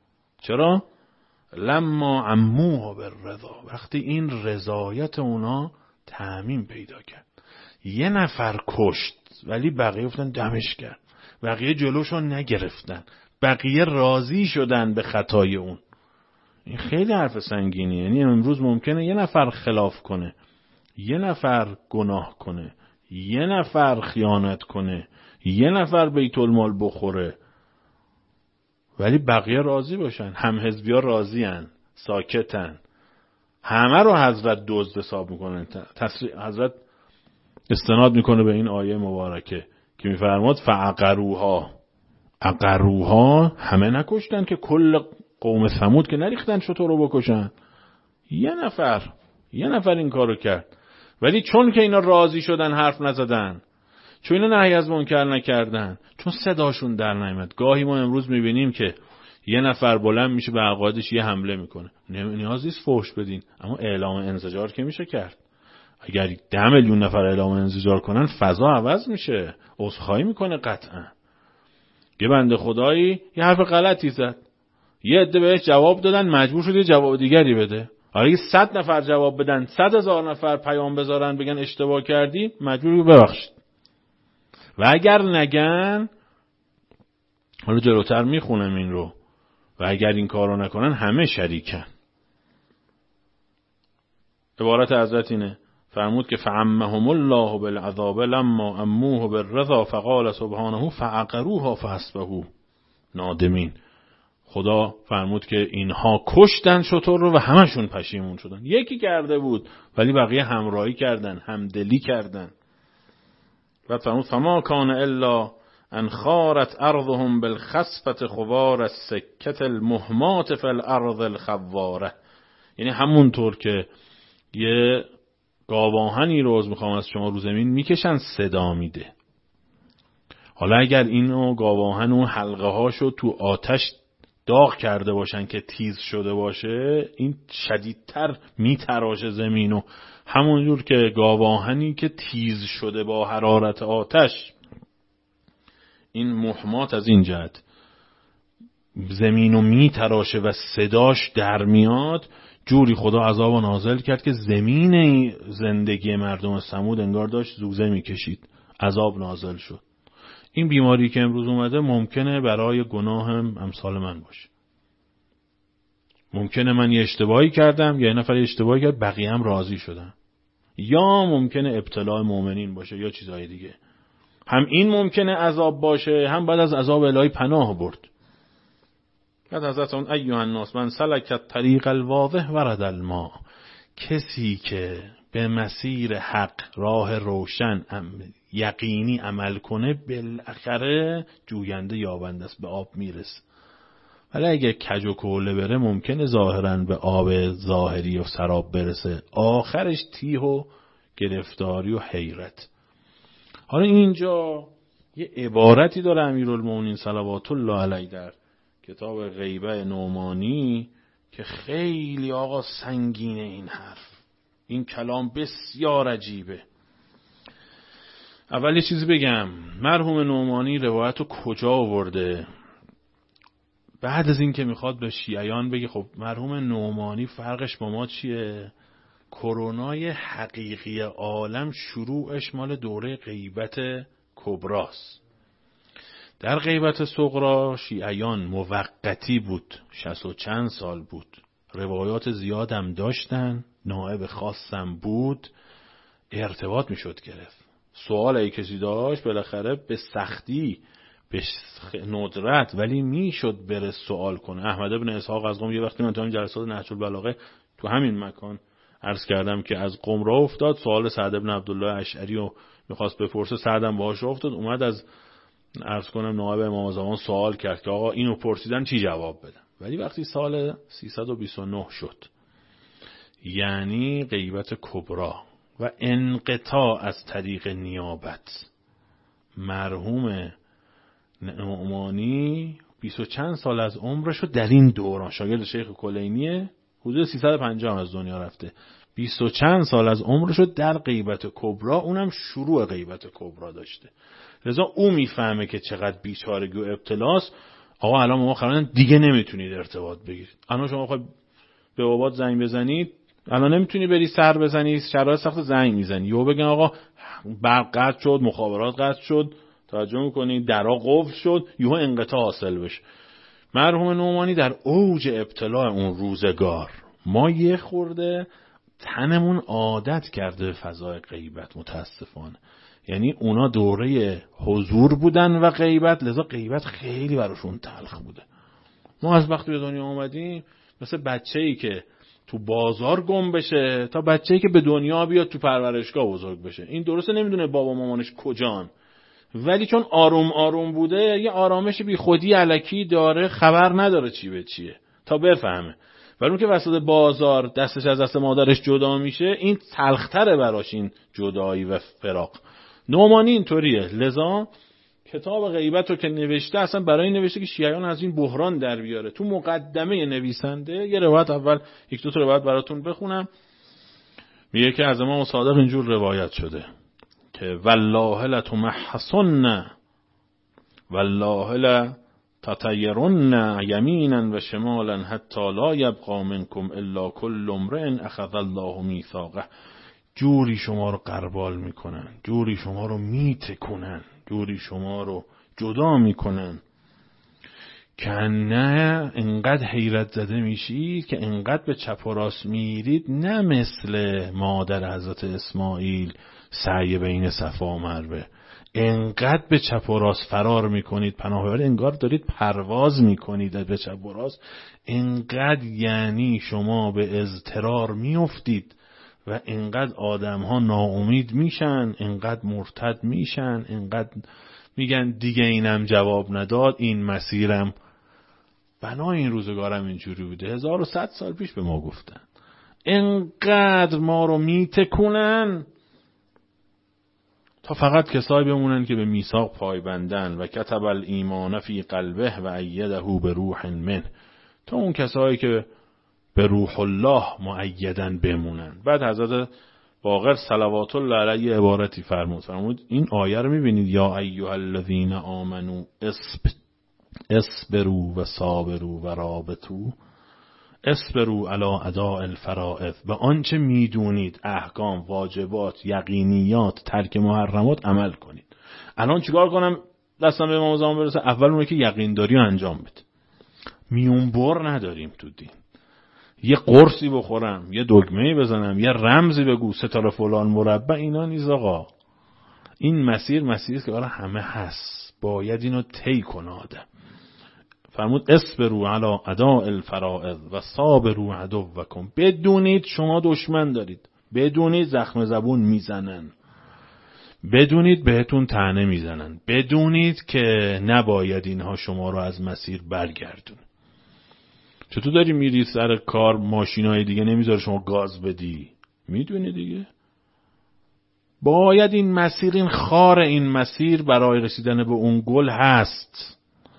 Speaker 1: چرا؟ لما عموه بالرضا، وقتی این رضایت اونا تأمین پیدا کرد. یه نفر کشت ولی بقیه افتن دمش کرد، بقیه جلوشون نگرفتن، بقیه راضی شدن به خطای اون. این خیلی حرف سنگینیه. یعنی امروز ممکنه یه نفر خلاف کنه، یه نفر گناه کنه، یه نفر خیانت کنه، یه نفر بیت المال بخوره، ولی بقیه راضی باشن. هم حزبی‌ها راضی‌ان، ساکتن. همه رو حضرت دزد حساب میکنن. حضرت استناد میکنه به این آیه مبارکه که میفرماد فعقروها، عقروها همه نکشتن که کل قوم ثمود که نریختن شتر رو بکشن. یه نفر این کارو کرد، ولی چون که اینا راضی شدن حرف نزدن، چون اینا نهی از منکر نکردن، چون صداشون در نیامد. گاهی ما امروز میبینیم که یه نفر بلند میشه به عقایدش یه حمله میکنه، نیاز نیست فحش بدین، اما اعلام انزجار که میشه کرد. اگر 10 میلیون نفر اعلام انزجار کنن فضا عوض میشه، عذرخواهی میکنه قطعا. یه بنده خدایی یه حرف غلطی زد، یه عده بهش جواب دادن، مجبور شد یه جواب دیگری بده. اگه 100 نفر جواب بدن، 100,000 نفر پیام بذارن بگن اشتباه کردی، مجبوری ببخشید. و اگر نگن، حالا جلوتر میخونم این رو، و اگر این کارو نکنن همه شریکن. عبارت حضرت اینه، فرمود که فعمهم الله بالعذاب لما عموه بالرضا فقال سبحانه فعقروها فاصبحوا نادمین. خدا فرمود که اینها کشتن شتر رو و همشون پشیمون شدن. یکی کرده بود ولی بقیه همراهی کردن، همدلی کردن. و فرمود فما کان الا ان خارت ارضهم بالخسفة خوار السکة المهمات فی الارض الخواره. یعنی همونطور که یه گاواهنی روز میخوام از شما رو زمین میکشن صدا میده. حالا اگر اینو گاواهن اون حلقه هاشو تو آتش داغ کرده باشن که تیز شده باشه، این شدیدتر میتراشه زمینو. همونجور که گاواهنی که تیز شده با حرارت آتش، این محمات از این جهت زمینو میتراشه و صداش در میاد، جوری خدا عذاب نازل کرد که زمین زندگی مردم ثمود انگار داشت زوزه میکشید، عذاب نازل شد. این بیماری که امروز اومده ممکنه برای گناه امثال من باشه. ممکنه من یه اشتباهی کردم یا یه نفر اشتباهی کرد بقیه هم راضی شدن، یا ممکنه ابتلاء مؤمنین باشه یا چیزهای دیگه. هم این ممکنه عذاب باشه، هم بعد از عذاب الهی پناه برد. بعد حضرت اون ایها الناس من سلک الطریق الواضح ورد الماء، کسی که به مسیر حق، راه روشن، یقینی عمل کنه بالاخره جوینده یابنده است، به آب میرسه. ولی اگه کج و کوله بره ممکنه ظاهرا به آب ظاهری و سراب برسه، آخرش تیه و گرفتاری و حیرت. حالا اینجا یه عبارتی داره امیرالمومنین صلوات الله علیه در کتاب غیبه نعمانی که خیلی آقا سنگینه. این حرف، این کلام بسیار عجیبه. اول یه چیزی بگم، مرحوم نعمانی روایت رو کجا آورده؟ بعد از این که میخواد به شیعیان بگه خب مرحوم نعمانی فرقش با ما چیه؟ کرونای حقیقی عالم شروعش مال دوره غیبت کبراست. در غیبت صغرا شیعیان موقتی بود، 60 و چند سال بود، روایات زیادم داشتن، نائب خاصم بود، ارتباط میشد گرفت. سوال ای کسی داشت بالاخره به سختی، به ندرت، ولی میشد بره سوال کنه. احمد ابن اسحاق از قم یه وقتی من تو این جلسات نهج البلاغه تو همین مکان عرض کردم که از قم راه افتاد، سوال سعد ابن عبدالله اشعری رو میخواست بپرسه، سعدم باهاش راه افتاد، اومد از عرض کنم نائب امام زمان سوال کرد که آقا اینو پرسیدن چی جواب بدم. ولی وقتی سال 329 شد، یعنی غیبت کبرا و انقطاع از طریق نیابت، مرحوم نعمانی 20 و چند سال از عمرشو در این دوران، شاگرد شیخ کلینیه، حدود 350 از دنیا رفته، 20 و چند سال از عمرشو در غیبت کبرا، اونم شروع غیبت کبرا داشته. لذا او میفهمه که چقدر بیچارگی و ابتلاست. آقا الان مؤخرا دیگه نمیتونید ارتباط بگیرید. الان شما خواهید به بابات زنگ بزنید، الان نمیتونی بری سر بزنی، شرایط سخت، زنگ میزنی، یهو بگن آقا برق قطع شد، مخابرات قطع شد، توجه میکنید درا قفل شد، یهو انقطاع حاصل بشه. مرحوم نعمانی در اوج ابتلاع اون روزگار، ما یه خورده تنمون عادت کرده به فضای غیبت متاسفانه. یعنی اونا دوره حضور بودن و غیبت، لذا غیبت خیلی براشون تلخ بوده. ما از وقتی به دنیا آمدیم مثل بچه‌ای که تو بازار گم بشه تا بچه‌ای که به دنیا بیاد تو پرورشگاه بزرگ بشه. این درسته نمیدونه بابا مامانش کجان، ولی چون آروم آروم بوده یه آرامش بی خودی الکی داره، خبر نداره چی به چیه تا بفهمه. ولی اون که وسط بازار دستش از دست مادرش جدا میشه، این تلختره براش این جدایی و فراق. نعمانی اینطوریه. لذا کتاب غیبت رو که نوشته اصلا برای نوشته که شیعیان از این بحران در بیاره. تو مقدمه نویسنده یه روایت، اول یک دو تا روایت براتون بخونم. میگه که از امام صادق اینجور روایت شده که والله لتمحصن والله لتطیرن یمینا و شمالا حتی لا یبقى منکم الا کل امرئ اخذ الله میثاقه. جوری شما رو غربال میکنن، جوری شما رو میتکنن، جوری شما رو جدا میکنن که نه انقدر حیرت زده میشید که انقدر به چپ و راست میرید، نه مثل مادر حضرت اسماعیل سعی بین صفا و مروه، انقدر به چپ و راست فرار میکنید، پناه ببرید، انگار دارید پرواز میکنید به چپ و راست. انقدر یعنی شما به اضطرار میافتید و انقدر آدم ها ناامید میشن، انقدر مرتد میشن، انقدر میگن دیگه اینم جواب نداد، این مسیرم بنای این روزگارم اینجوری بوده. 1100 سال پیش به ما گفتن انقدر ما رو میتکنن تا فقط کسایی بمونن که به میثاق پایبندن و کتب الایمان فی قلبه و ایده به روح منه، تا اون کسایی که به روح الله مؤیدن بمونن. بعد حضرت باقر صلوات الله علیه عبارتی فرمود این آیه رو میبینید یا ایها الذین آمنو اصبروا و صابروا و رابطوا، اصبروا علی اداء الفرائض، به آنچه میدونید احکام، واجبات، یقینیات، ترک محرمات عمل کنید. الان چیکار کنم دستم به امام زمان برسه؟ اول اونه که یقین داری انجام بده. میونبر نداریم تو دین. یه قرصی بخورم، یه دگمه‌ای بزنم، یه رمزی بگو، ستاره فلان مربع، اینا نیست آقا. این مسیری است که آره همه هست، باید اینو طی کنه آدم. فرمود اصبروا علی اداء الفرائض و صابروا عدوکم. بدونید شما دشمن دارید، بدونید زخم زبون میزنن، بدونید بهتون طعنه میزنن، بدونید که نباید اینها شما رو از مسیر برگردون. چطور داری میری سر کار، ماشینای دیگه نمیذاره شما گاز بدی؟ میدونی دیگه باید این مسیر، این خار این مسیر برای رسیدن به اون گل هست،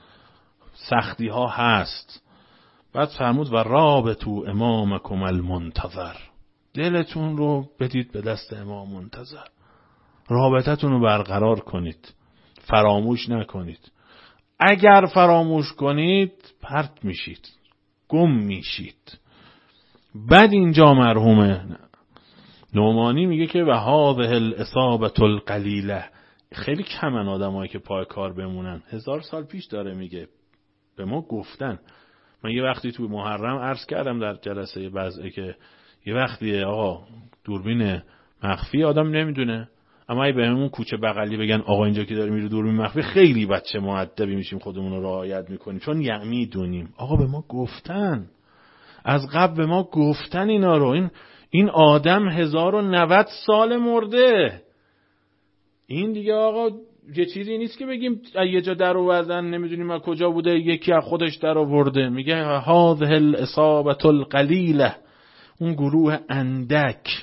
Speaker 1: سختی ها هست. بعد فرمود و رابطو امامکم المنتظر، دلتون رو بدید به دست امام منتظر، رابطتون رو برقرار کنید، فراموش نکنید. اگر فراموش کنید پرت میشید، گم میشید. بعد اینجا مرحوم نعمانی میگه که و هذه الاصابه القلیله، خیلی کمن آدمایی که پای کار بمونن. 1000 سال پیش داره میگه، به ما گفتن. من یه وقتی تو محرم عرض کردم در جلسه بعضی که یه وقتی آقا دوربین مخفی آدم نمیدونه، اما ای به همون کوچه بغلی بگن آقا اینجا که داره میره دوربین مخفی، خیلی بچه مؤدبی میشیم، خودمون رو رعایت میکنیم، چون یعنی دونیم. آقا به ما گفتن، از قبل به ما گفتن اینا رو. این آدم 1090 سال مرده. این دیگه آقا یه چیزی نیست که بگیم یه جا در آوردن نمیدونیم از کجا بوده، یکی از خودش در آورده. میگه هذه الاصابه القلیله، اون گروه اندک،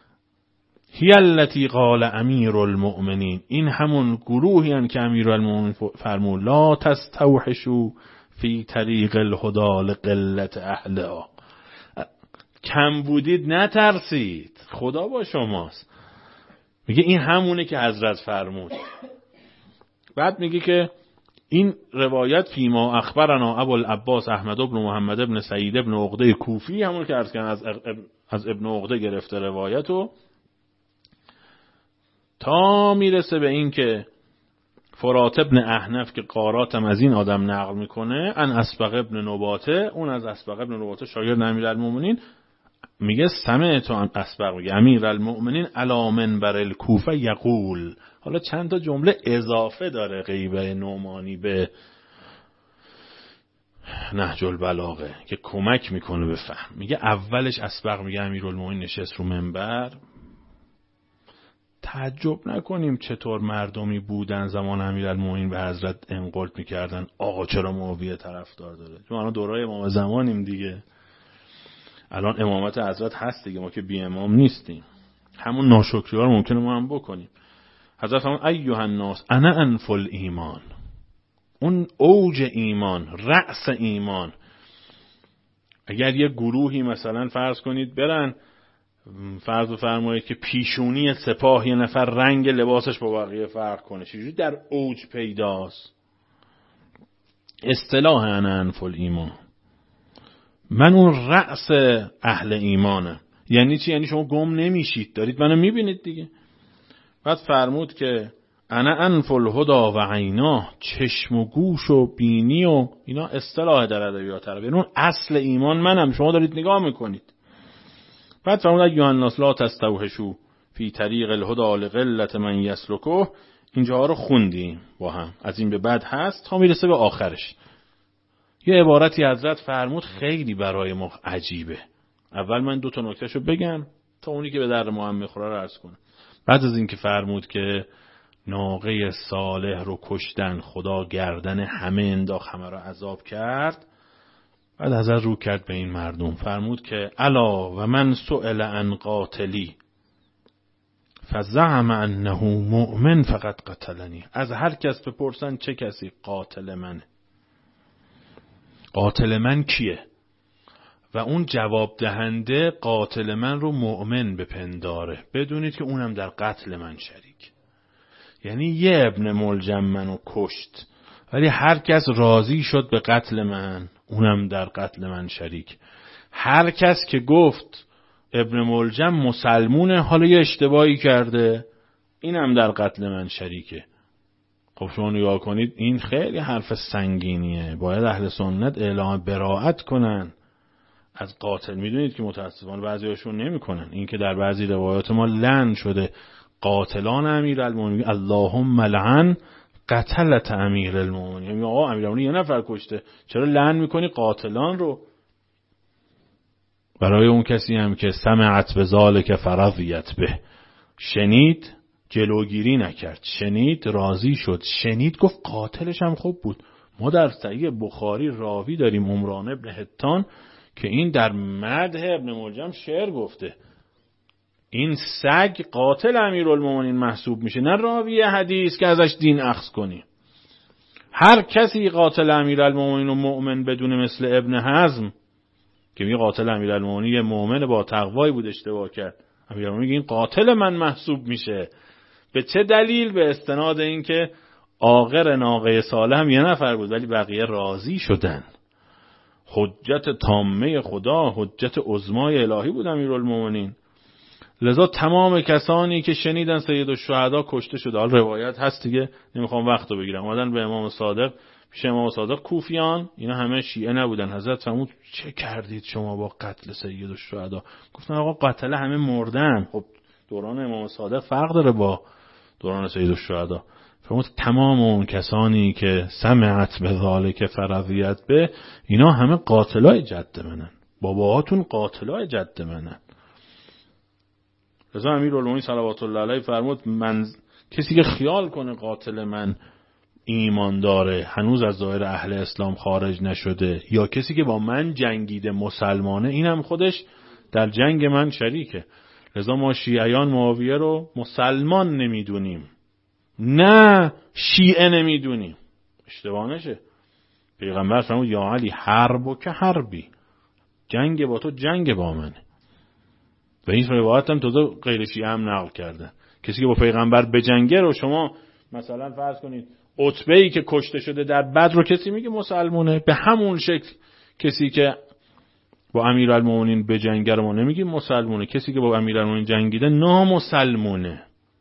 Speaker 1: هی التی قال امیر المؤمنین، این همون گروهی هن که امیر المؤمنین فرمود لا تستوحشوا فی طریق الهدى لقلت اهلها، کم بودید نترسید، خدا با شماست. میگه این همونه که حضرت فرمود. بعد میگه که این روایت فیما اخبرنا ابو العباس احمد بن محمد بن سعید بن عقده کوفی، همون که عرض کردم از ابن عقده گرفته روایتو تا میرسه به این که فرات ابن احنف که قاراتم از این آدم نقل میکنه، ان اسبق ابن نباته، اون از اسبق ابن نباته شاگرد امیرالمومنین میگه سمعت ان اسبق، میگه امیرالمومنین علی منبر الکوفه یقول. حالا چند تا جمله اضافه داره غیبه نعمانی به نهج البلاغه که کمک میکنه به فهم. میگه اولش اسبق میگه امیرالمومنین نشست رو منبر. تعجب نکنیم چطور مردمی بودن زمان امیرالمومنین به حضرت انقلت میکردن آقا چرا معاویه طرفدار داره، چون الان دورای امام زمانیم دیگه، الان امامت حضرت هست دیگه، ما که بی امام نیستیم، همون ناشکری ها رو ممکنه ما هم بکنیم. حضرت فرمود ایها الناس انا انفل ایمان، اون اوج ایمان، رأس ایمان. اگر یه گروهی مثلا فرض کنید برن فرض بفرمایید که پیشونی سپاه یه نفر رنگ لباسش با بقیه فرق کنه، چجوری در اوج پیداست؟ اصطلاح انا انفل ایمان، من اون رأس اهل ایمانم. یعنی چی؟ یعنی شما گم نمیشید، دارید منو میبینید دیگه. بعد فرمود که انا انفل هدا و عینا، چشم و گوش و بینی و اینا اصطلاح در ادبیات عربی، اون اصل ایمان منم، شما دارید نگاه میکنید. بعد فرمود ایها الناس لا تستوحشوا فی طریق الهدى لقلة من یسلکه. اینجاها رو خوندیم با هم، از این به بعد هست تا میرسه به آخرش. یه عبارتی حضرت فرمود خیلی برای ما عجیبه. اول من 2 نکتهشو بگم تا اونی که به درد ما هم میخوره رو عرض کنم. بعد از این که فرمود که ناقه صالح رو کشتن، خدا گردن همه انداخت، همه رو عذاب کرد، بعد حضرت رو کرد به این مردم فرمود که الا و من سئل عن قاتلی فزعم انه مؤمن فقط قتلنی. از هر کس بپرسن چه کسی قاتل منه، قاتل من کیه، و اون جواب دهنده قاتل من رو مؤمن بپنداره، بدونید که اونم در قتل من شریک. یعنی یه ابن ملجم منو کشت، ولی هر کس راضی شد به قتل من، اونم در قتل من شریک. هر کس که گفت ابن ملجم مسلمونه، حالا یه اشتباهی کرده، اینم در قتل من شریکه. خب شما نگاه کنید، این خیلی حرف سنگینیه. باید اهل سنت اعلام براءت کنن از قاتل. میدونید که متاسفانه بعضیاشون نمیکنن. این که در بعضی روایات ما لعن شده قاتلان امیرالمومنین، اللهم لعن قتلت امیرالمومنین. یعنی آقا امیرالمومنین یه نفر کشته، چرا لعن میکنی قاتلان رو؟ برای اون کسی هم که سمعت بذالک فرضیت به، شنید جلوگیری نکرد، شنید راضی شد، شنید گفت قاتلش هم خوب بود. ما در صحیح بخاری راوی داریم عمران ابن حطان که این در مدح ابن ملجم شعر گفته، این سگ قاتل امیرالمومنین محسوب میشه، نه راوی حدیث که ازش دین اخذ کنی. هر کسی قاتل امیرالمومنین و مؤمن بدون مثل ابن حزم که میگه قاتل امیرالمومنین یه مؤمن با تقوایی بود اشتباه کرد، امیرالمومنین این قاتل من محسوب میشه. به چه دلیل؟ به استناد این که آخر ناقه صالح هم یه نفر بود ولی بقیه راضی شدن. حجت تامه خدا، حجت عظمای الهی بود امیرالمومنین. لذا تمام کسانی که شنیدن سید الشهدا کشته شده، حال روایت هست دیگه، نمیخوام وقتو بگیرم، اومدن به امام صادق، پیش امام صادق کوفیان، اینا همه شیعه نبودن. حضرت فرمود چه کردید شما با قتل سید الشهدا؟ گفتن آقا قتل همه مردن. خب دوران امام صادق فرق داره با دوران سید الشهدا. فرمود تمام اون کسانی که سمعت به ذالک فرضیت به، اینا همه قاتلای جد منن، باباهاتون قاتلای جد منن. رضا امیرالمومنین صلوات الله علیه فرمود من کسی که خیال کنه قاتل من ایمان داره، هنوز از دایره اهل اسلام خارج نشده، یا کسی که با من جنگیده مسلمانه، اینم خودش در جنگ من شریکه. رضا ما شیعیان معاویه رو مسلمان نمیدونیم، نه شیعه نمیدونیم، اشتباه نشه. پیغمبر فرمود یا علی حرب که حربی، جنگ با تو جنگ با منه. و این روایت هم تازه غیر شیعه هم نقل کردن، کسی که با پیغمبر بجنگه رو شما مثلا فرض کنید عتبه‌ای که کشته شده در بدر رو کسی میگه مسلمونه؟ به همون شکل کسی که با امیرالمومنین به جنگ ما نمیگیم مسلمونه، کسی که با امیرالمومنین جنگیده نامسلمونه،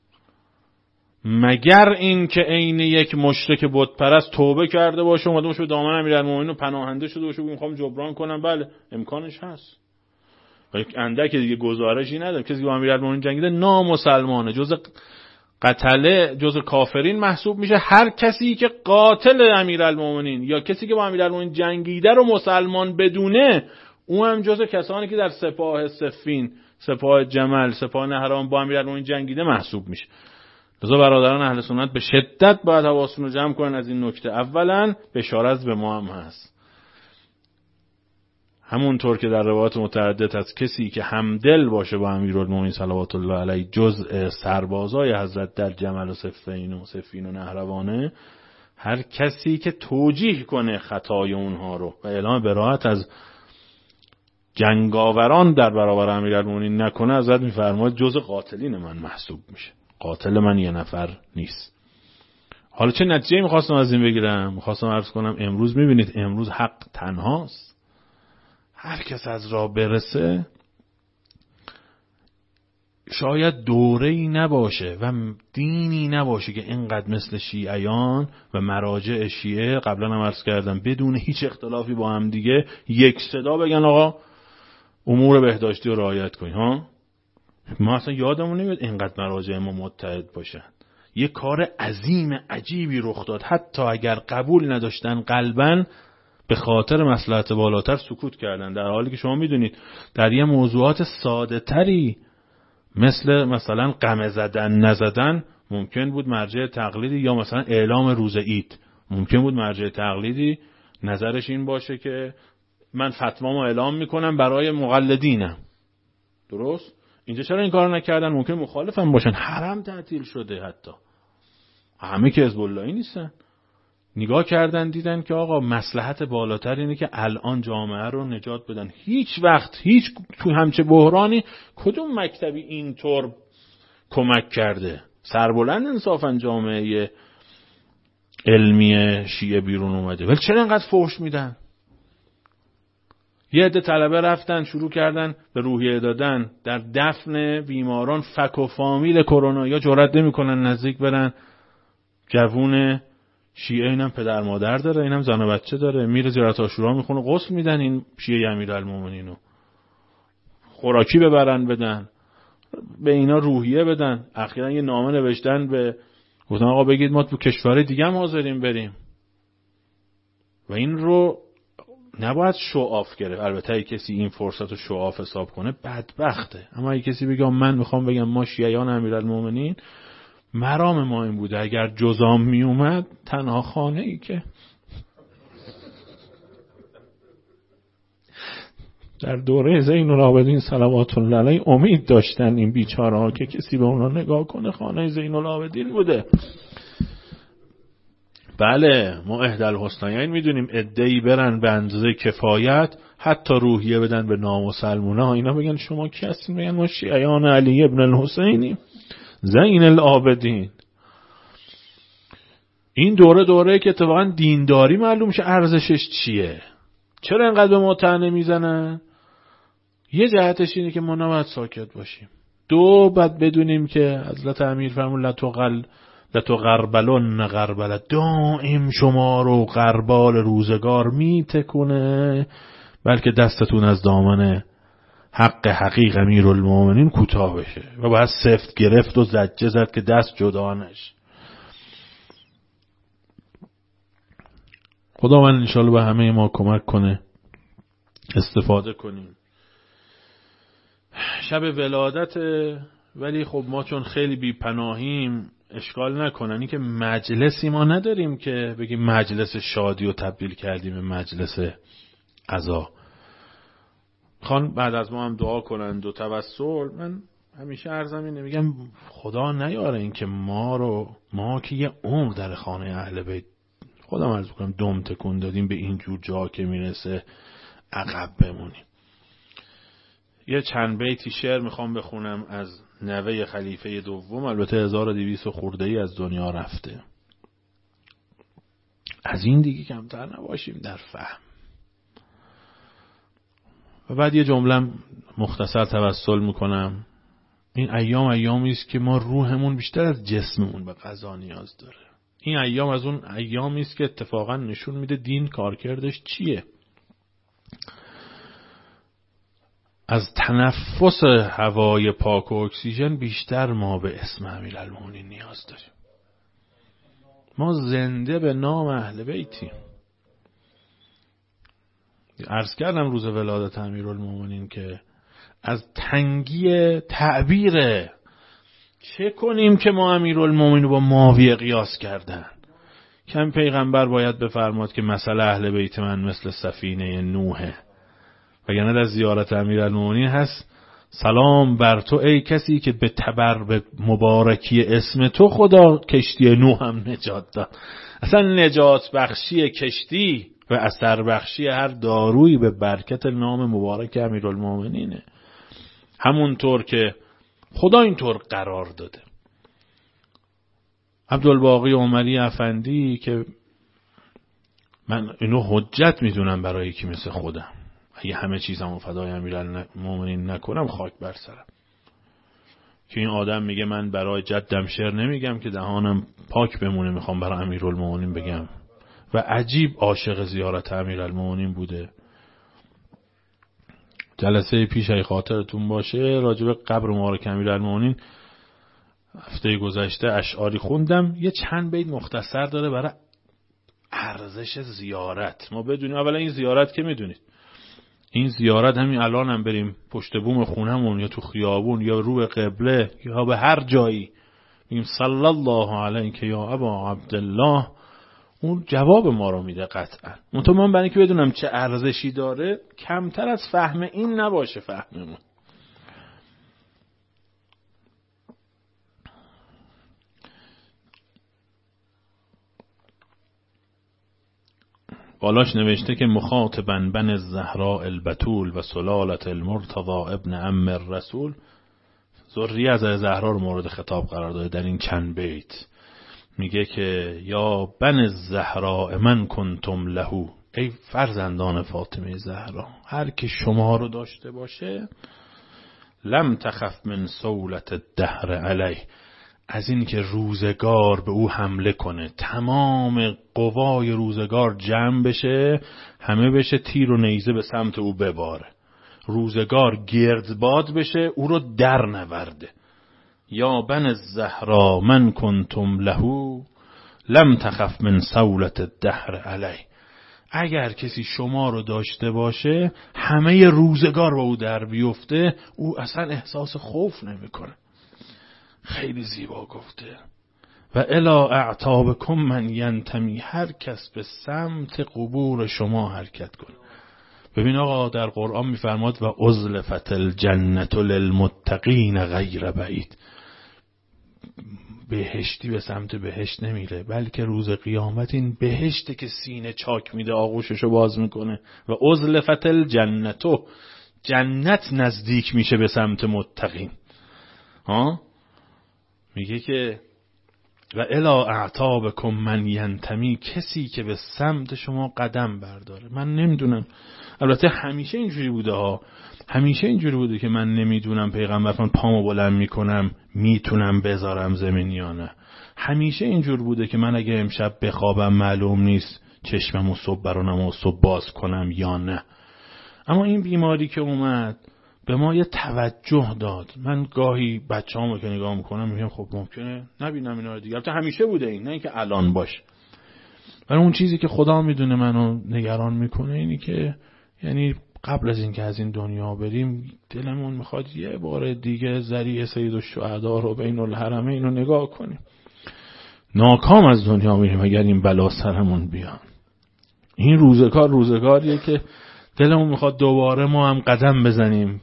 Speaker 1: مگر این که عین یک مشرک بت پرست توبه کرده باشه اومده باشه به دامن امیرالمومنین و پناهنده شده باشه میخوام جبران کنم. بله امکانش هست، ولی اندک دیگه گزارشی نداره. کسی که با امیرالمومنین جنگیده نامسلمانه، جزء قتله، جزء کافرین محسوب میشه. هر کسی که قاتل امیرالمومنین یا کسی که با امیرالمومنین جنگیده رو مسلمان بدونه، اون هم جزء کسانی که در سپاه صفین، سپاه جمل، سپاه نهروان با امیرالمومنین جنگیده محسوب میشه. لذا برادران اهل سنت به شدت باید حواستون رو جمع کنن از این نکته. اولا بشارت به ما هم هست، همونطور که در روایات متعدد از کسی که همدل باشه با امیرالمومنین صلوات الله علیه جزء سربازای حضرت در جمل و صفین و نهروانه، هر کسی که توجیه کنه خطای اونها رو و اعلام براءت از جنگاوران در برابر امیرالمومنین نکنه، حضرت میفرماید جزء قاتلین من محسوب میشه. قاتل من یه نفر نیست. حالا چه نتیجه میخواستم از این بگیرم؟ میخواستم عرض کنم امروز میبینید امروز حق تنهاست. هر کس از راه برسه، شاید دوره‌ای نباشه و دینی نباشه که اینقدر مثل شیعیان و مراجع شیعه، قبلا هم عرض کردم، بدون هیچ اختلافی با هم دیگه یک صدا بگن آقا امور بهداشتی رو رعایت کنید. ها ما اصلا یادمون نمیاد اینقدر مراجع ما متحد باشن. یه کار عظیم عجیبی رخ داد، حتی اگر قبول نداشتن قلباً به خاطر مصلحت بالاتر سکوت کردن، در حالی که شما میدونید در یه موضوعات ساده تری مثلا قمه زدن نزدن ممکن بود مرجع تقلیدی، یا مثلا اعلام روز عید ممکن بود مرجع تقلیدی نظرش این باشه که من فتوامو اعلام میکنم برای مقلدینم. درست؟ اینجا چرا این کارو نکردن؟ ممکن مخالفم باشن. حرم تعطیل شده، حتی همه که حزب اللهی نیستن. نگاه کردن دیدن که آقا مصلحت بالاتر اینه که الان جامعه رو نجات بدن. هیچ وقت تو همچه بحرانی کدوم مکتبی اینطور کمک کرده؟ سربلند انصافا جامعه علمی شیعه بیرون اومده، ولی چرا اینقدر فحش میدن؟ یه عده طلبه رفتن شروع کردن به روحیه دادن در دفن بیماران، فک و فامیل کرونا، یا جرئت نمیکنن نزدیک برن. جوون شیعه اینم پدر مادر داره، اینم زن و بچه داره، میره زیارت عاشورا میخونه، غسل میدن این شیعه امیرالمومنینو، خوراکی ببرن بدن، به اینا روحیه بدن. اخیراً یه نامه نوشتن به گفتن آقا بگید ما تو کشور دیگه هم حاضریم بریم. و این رو نباید شوآف گرفت. البته کسی این فرصت رو شوآف حساب کنه بدبخته، اما اگه کسی بگه من میخوام بگم ما شیعیان امیرالمومنین، مرام ما این بوده اگر جزام می اومد، تنها خانه ای که در دوره زین العابدین صلوات الله علیه امید داشتن این بیچاره ها که کسی به اونا نگاه کنه، خانه زین العابدین بوده. بله ما احدی الحسنیین میدونیم، عده‌ای برن به اندازه کفایت حتی روحیه بدن به نامسلمونا، اینا بگن شما کی هستین؟ بگن ما شیعیان علی ابن الحسینیم زین العابدین. این دوره که اتفاقا دینداری معلوم شه ارزشش چیه. چرا اینقدر به ما طعنه میزنن؟ یه جهتش اینه که ما نباید ساکت باشیم. دو، بعد بدونیم که حضرت امیر فرمود لتغربلن غربله، دائم شما رو غربال روزگار میتکونه، بلکه دستتون از دامن حقیق امیرالمومنین کوتاه بشه و باید سفت گرفت و زجه زد که دست جدا نشه. خدا من انشالله به همه ما کمک کنه استفاده کنیم. شب ولادت، ولی خب ما چون خیلی بی پناهیم اشکال نکنن این که مجلسی ما نداریم که بگیم مجلس شادی رو تبدیل کردیم به مجلس عزا. خان بعد از ما هم دعا کنند و توسل. من همیشه عرضم اینه، میگم خدا نیاره این که ما که یه عمر در خانه اهل بیت خودم عرض کنم دم تکون دادیم، به این جور جا که میرسه عقب بمونیم. یه چند بیتی شعر میخوام بخونم از نوه خلیفه دوم، البته 1200 خورده‌ای از دنیا رفته. از این دیگه کمتر نباشیم در فهم. و بعد یه جمله مختصر توسل میکنم. این ایامی است که ما روحمون بیشتر از جسممون به غذا نیاز داره. این ایام از اون ایامی است که اتفاقا نشون میده دین کارکردش چیه. از تنفس هوای پاک و اکسیژن بیشتر ما به اسم امیرالمومنین نیاز داریم. ما زنده به نام اهل بیتیم. عرض کردم روز ولادت امیرالمومنین که از تنگی تعبیره چه کنیم که ما امیرالمومنین رو با ماویه قیاس کردن. کم پیغمبر باید بفرماد که مثل اهل بیت من مثل سفینه نوحه. وگرنه در زیارت امیرالمومنین هست سلام بر تو ای کسی که به تبر مبارکی اسم تو خدا کشتی نوح هم نجات داد. اصلا نجات بخشی کشتی و اثر بخشی هر دارویی به برکت نام مبارک امیرالمومنینه. همونطور که خدا اینطور قرار داده. عبدالباقی عمری افندی که من اینو حجت میدونم برای یکی مثل خودم، اگه همه چیزمو فدای امیرالمومنین نکنم خاک بر سرم، که این آدم میگه من برای جدم شعر نمیگم که دهانم پاک بمونه، میخوام برای امیرالمومنین بگم. و عجیب عاشق زیارت امیرالمومنین بوده. جلسه پیش ای خاطرتون باشه راجب قبر مبارک امیرالمومنین هفته گذشته اشعاری خوندم. یه چند بیت مختصر داره برای ارزش زیارت. ما بدونیم اولا این زیارت که میدونید این زیارت همین الان هم بریم پشت بوم خونمون یا تو خیابون یا رو به قبله یا به هر جایی میگیم صلی الله علیک یا ابا عبدالله، اون جواب ما رو میده قطعا. منتها من برای اینکه بدونم چه ارزشی داره کمتر از فهم این نباشه فهممون. بالاش نوشته که مخاطباً بن الزهراء البتول و سلالت المرتضی ابن عم الرسول، ذریه از زهرا رو مورد خطاب قرار داده در این چند بیت. میگه که یا بن الزهراء من کنتم له، ای فرزندان فاطمه زهرا هر که شما رو داشته باشه، لم تخف من سولت الدهر علیه، از این که روزگار به او حمله کنه، تمام قوای روزگار جمع بشه، همه بشه تیر و نیزه به سمت او بباره، روزگار گردباد بشه او رو در نورده. یا بن الزهرا من کنتم له لم تخف من سولت الدهر علیه، اگر کسی شما رو داشته باشه همه روزگار با او در بیفته او اصلا احساس خوف نمیکنه. خیلی زیبا گفته. و الا اعتابکم من ینتمی، هر کس به سمت قبور شما حرکت کنه. ببین آقا در قرآن میفرماد و ازلفت الجنت للمتقین غیر بعید، بهشتی به سمت بهشت نمیره، بلکه روز قیامت این بهشته که سینه چاک میده آغوششو باز میکنه. و ازلفت الجنتو، جنت نزدیک میشه به سمت متقین. میگه که و الا اعتابکم من ینتمی، کسی که به سمت شما قدم برداره. من نمیدونم، البته همیشه اینجوری بوده ها، همیشه اینجوری بوده که من نمیدونم پیغمبر فرمود پامو بلند میکنم میتونم بذارم زمین یا نه. همیشه اینجور بوده که من اگه امشب بخوابم معلوم نیست چشممو صبح برانم و صبح باز کنم یا نه. اما این بیماری که اومد به ما یه توجه داد. من گاهی بچه‌هامو که نگاه میکنم میگم خب ممکنه نبینم اینا رو دیگه. البته همیشه بوده این، نه اینکه الان باشه. ولی اون چیزی که خدا میدونه منو نگران میکنه اینی که یعنی قبل از اینکه از این دنیا بریم دلمون میخواد یه بار دیگه ذریع سید الشهدا رو بین الحرمین رو نگاه کنیم. ناکام از دنیا میریم اگر این بلا سرمون بیان. این روزگاریه که دلمون میخواد دوباره ما هم قدم بزنیم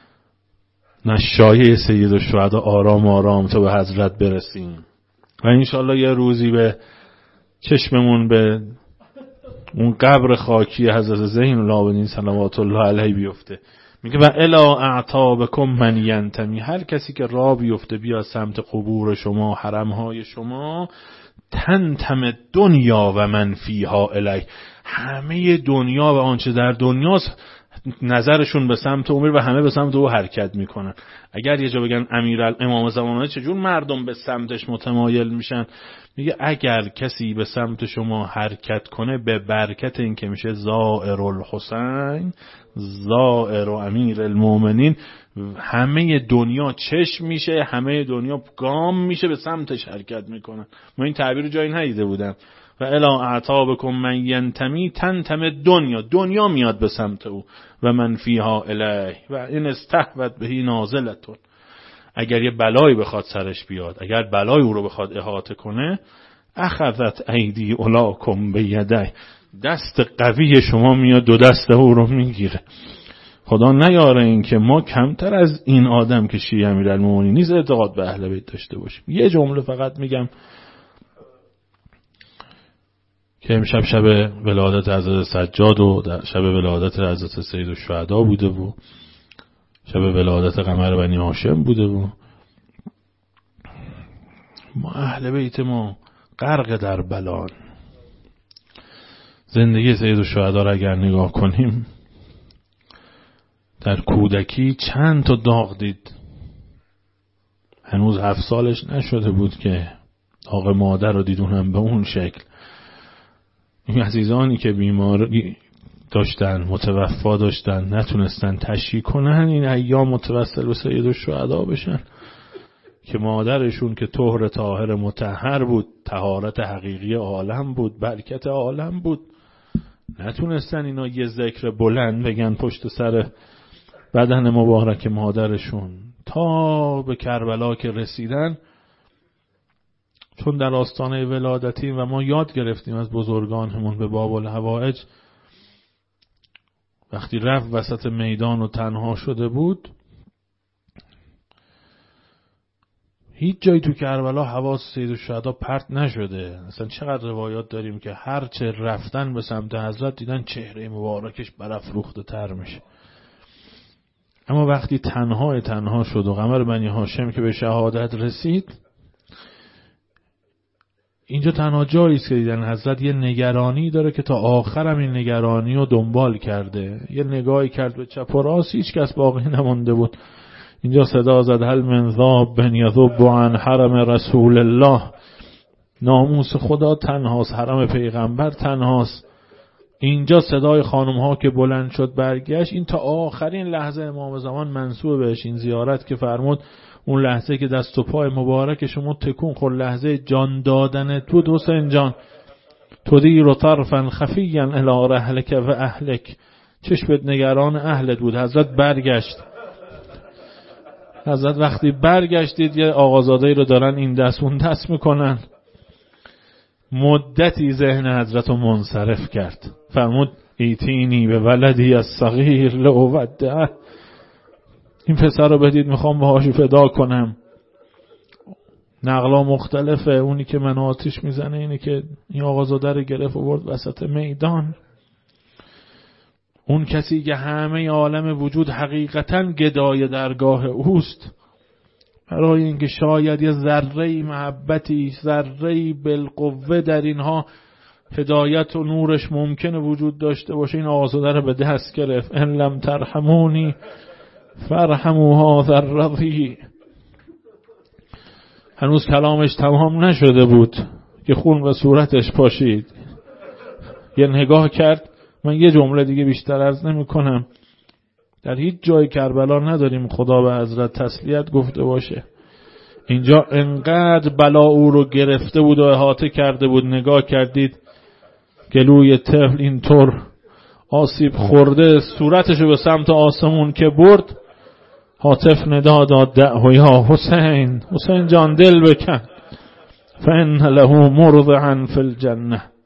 Speaker 1: نشایه سید الشهدا آرام آرام تا به حضرت برسیم و انشالله یه روزی به چشممون به اون قبر خاکی حضرت زین العابدین صلوات الله علیه بیفته. میگه و الا اعتابکم من ینتمی، هر کسی که راه بیفته بیا سمت قبور شما حرمهای شما تنتم دنیا و من فیها الیه، همه دنیا و آنچه در دنیاست نظرشون به سمت او میره و همه به سمت او حرکت میکنن. اگر یه جا بگن امام زمانه چجور مردم به سمتش متمایل میشن، میگه اگر کسی به سمت شما حرکت کنه به برکت این که میشه زائر الحسین، زائر امیر المؤمنین، همه دنیا چشم میشه، همه دنیا گام میشه به سمتش حرکت میکنن. من این تعبیر رو جایی ندیده بودم. و الا اعتابکم من ینتمی تنتم دنیا میاد به سمت او و من فیها الیه و این استهوت بهی نازلتون. اگر یه بلایی بخواد سرش بیاد، اگر بلای او رو بخواد احاطه کنه، اخذت ایدی اولاکم بیده، دست قوی شما میاد دو دست او رو میگیره. خدا نیاره این که ما کمتر از این آدم که شیعه امیرالمومنین نیست اعتقاد به اهل بیت داشته باشیم. یه جمله فقط میگم که امشب شب ولادت حضرت سجاد و شب ولادت حضرت سیدالشهدا بوده و شب ولادت قمر بنی هاشم بوده و ما اهل بیت ما غرق در بلان. زندگی سیدالشهدا را اگر نگاه کنیم، در کودکی چند تا داغ دید. هنوز 7 سالش نشده بود که داغ مادر رو دید، اونم به اون شکل. این عزیزانی که بیماری داشتن، متوفا داشتن، نتونستن تشییع کنن، این ایام متوسل به سیدالشهدا بشن که مادرشون که طهر طاهر مطهر بود، طهارت حقیقی عالم بود، برکت عالم بود، نتونستن اینا یه ذکر بلند بگن پشت سر بدن مبارک مادرشون. تا به کربلا که رسیدن، چون در آستانه ولادتیم و ما یاد گرفتیم از بزرگانمون به باب الحوائج، وقتی رفت وسط میدان و تنها شده بود، هیچ جایی تو کربلا حواس سیدالشهدا پرت نشده. اصلا چقدر روایات داریم که هر چه رفتن به سمت حضرت دیدن چهره مبارکش برافروخته تر میشه. اما وقتی تنها شد و قمر بنی هاشم که به شهادت رسید، اینجا تنها جایی است که دیدن حضرت یه نگرانی داره که تا آخرم این نگرانی رو دنبال کرده. یه نگاهی کرد به چپ و راست، هیچ کس باقی نمونده بود. اینجا صدا زد هل من ذاب یذب عن حرم رسول الله، ناموس خدا تنهاست، حرم پیغمبر تنهاست. اینجا صدای خانم ها که بلند شد برگشت. این تا آخرین لحظه امام زمان منسوب بهش این زیارت که فرمود اون لحظه که دست و پای مبارک شما تکون خورد، لحظه جان دادنت بود حسین جان. تدیر طرفا خفیا الی رحلک و اهلک، چشمت نگران اهلت بود. حضرت برگشت. حضرت وقتی برگشتید یه آقازاده‌ای رو دارن این دست اون دست میکنن. مدتی ذهن حضرت رو منصرف کرد. فرمود ایتینی به ولدی از صغیر لأودعه، این پسر رو بدید میخوام باهاش فدا کنم. نقلا مختلفه، اونی که من آتیش میزنه اینه که این آقازاده رو گرفت و برد وسط میدان. اون کسی که همه عالم وجود حقیقتا گدای درگاه اوست، برای اینکه شاید یه ذره‌ای محبتی، ذره‌ای بالقوه در اینها هدایت و نورش ممکنه وجود داشته باشه، این آقازاده رو به دست گرفت. ان لم ترحمونی فرحموا هذا الرضی. هنوز کلامش تمام نشده بود که خون به صورتش پاشید. یه نگاه کرد. من یه جمله دیگه بیشتر عرض نمی کنم. در هیچ جای کربلا نداریم خدا به حضرت تسلیت گفته باشه. اینجا انقدر بلا او رو گرفته بود و احاطه کرده بود. نگاه کردید گلوی طفل اینطور آسیب خورده، صورتشو به سمت آسمون که برد، هاتف ندا داد دعو یا حسین، حسین جان دل بکن، فإن له مرضعا فی الجنه،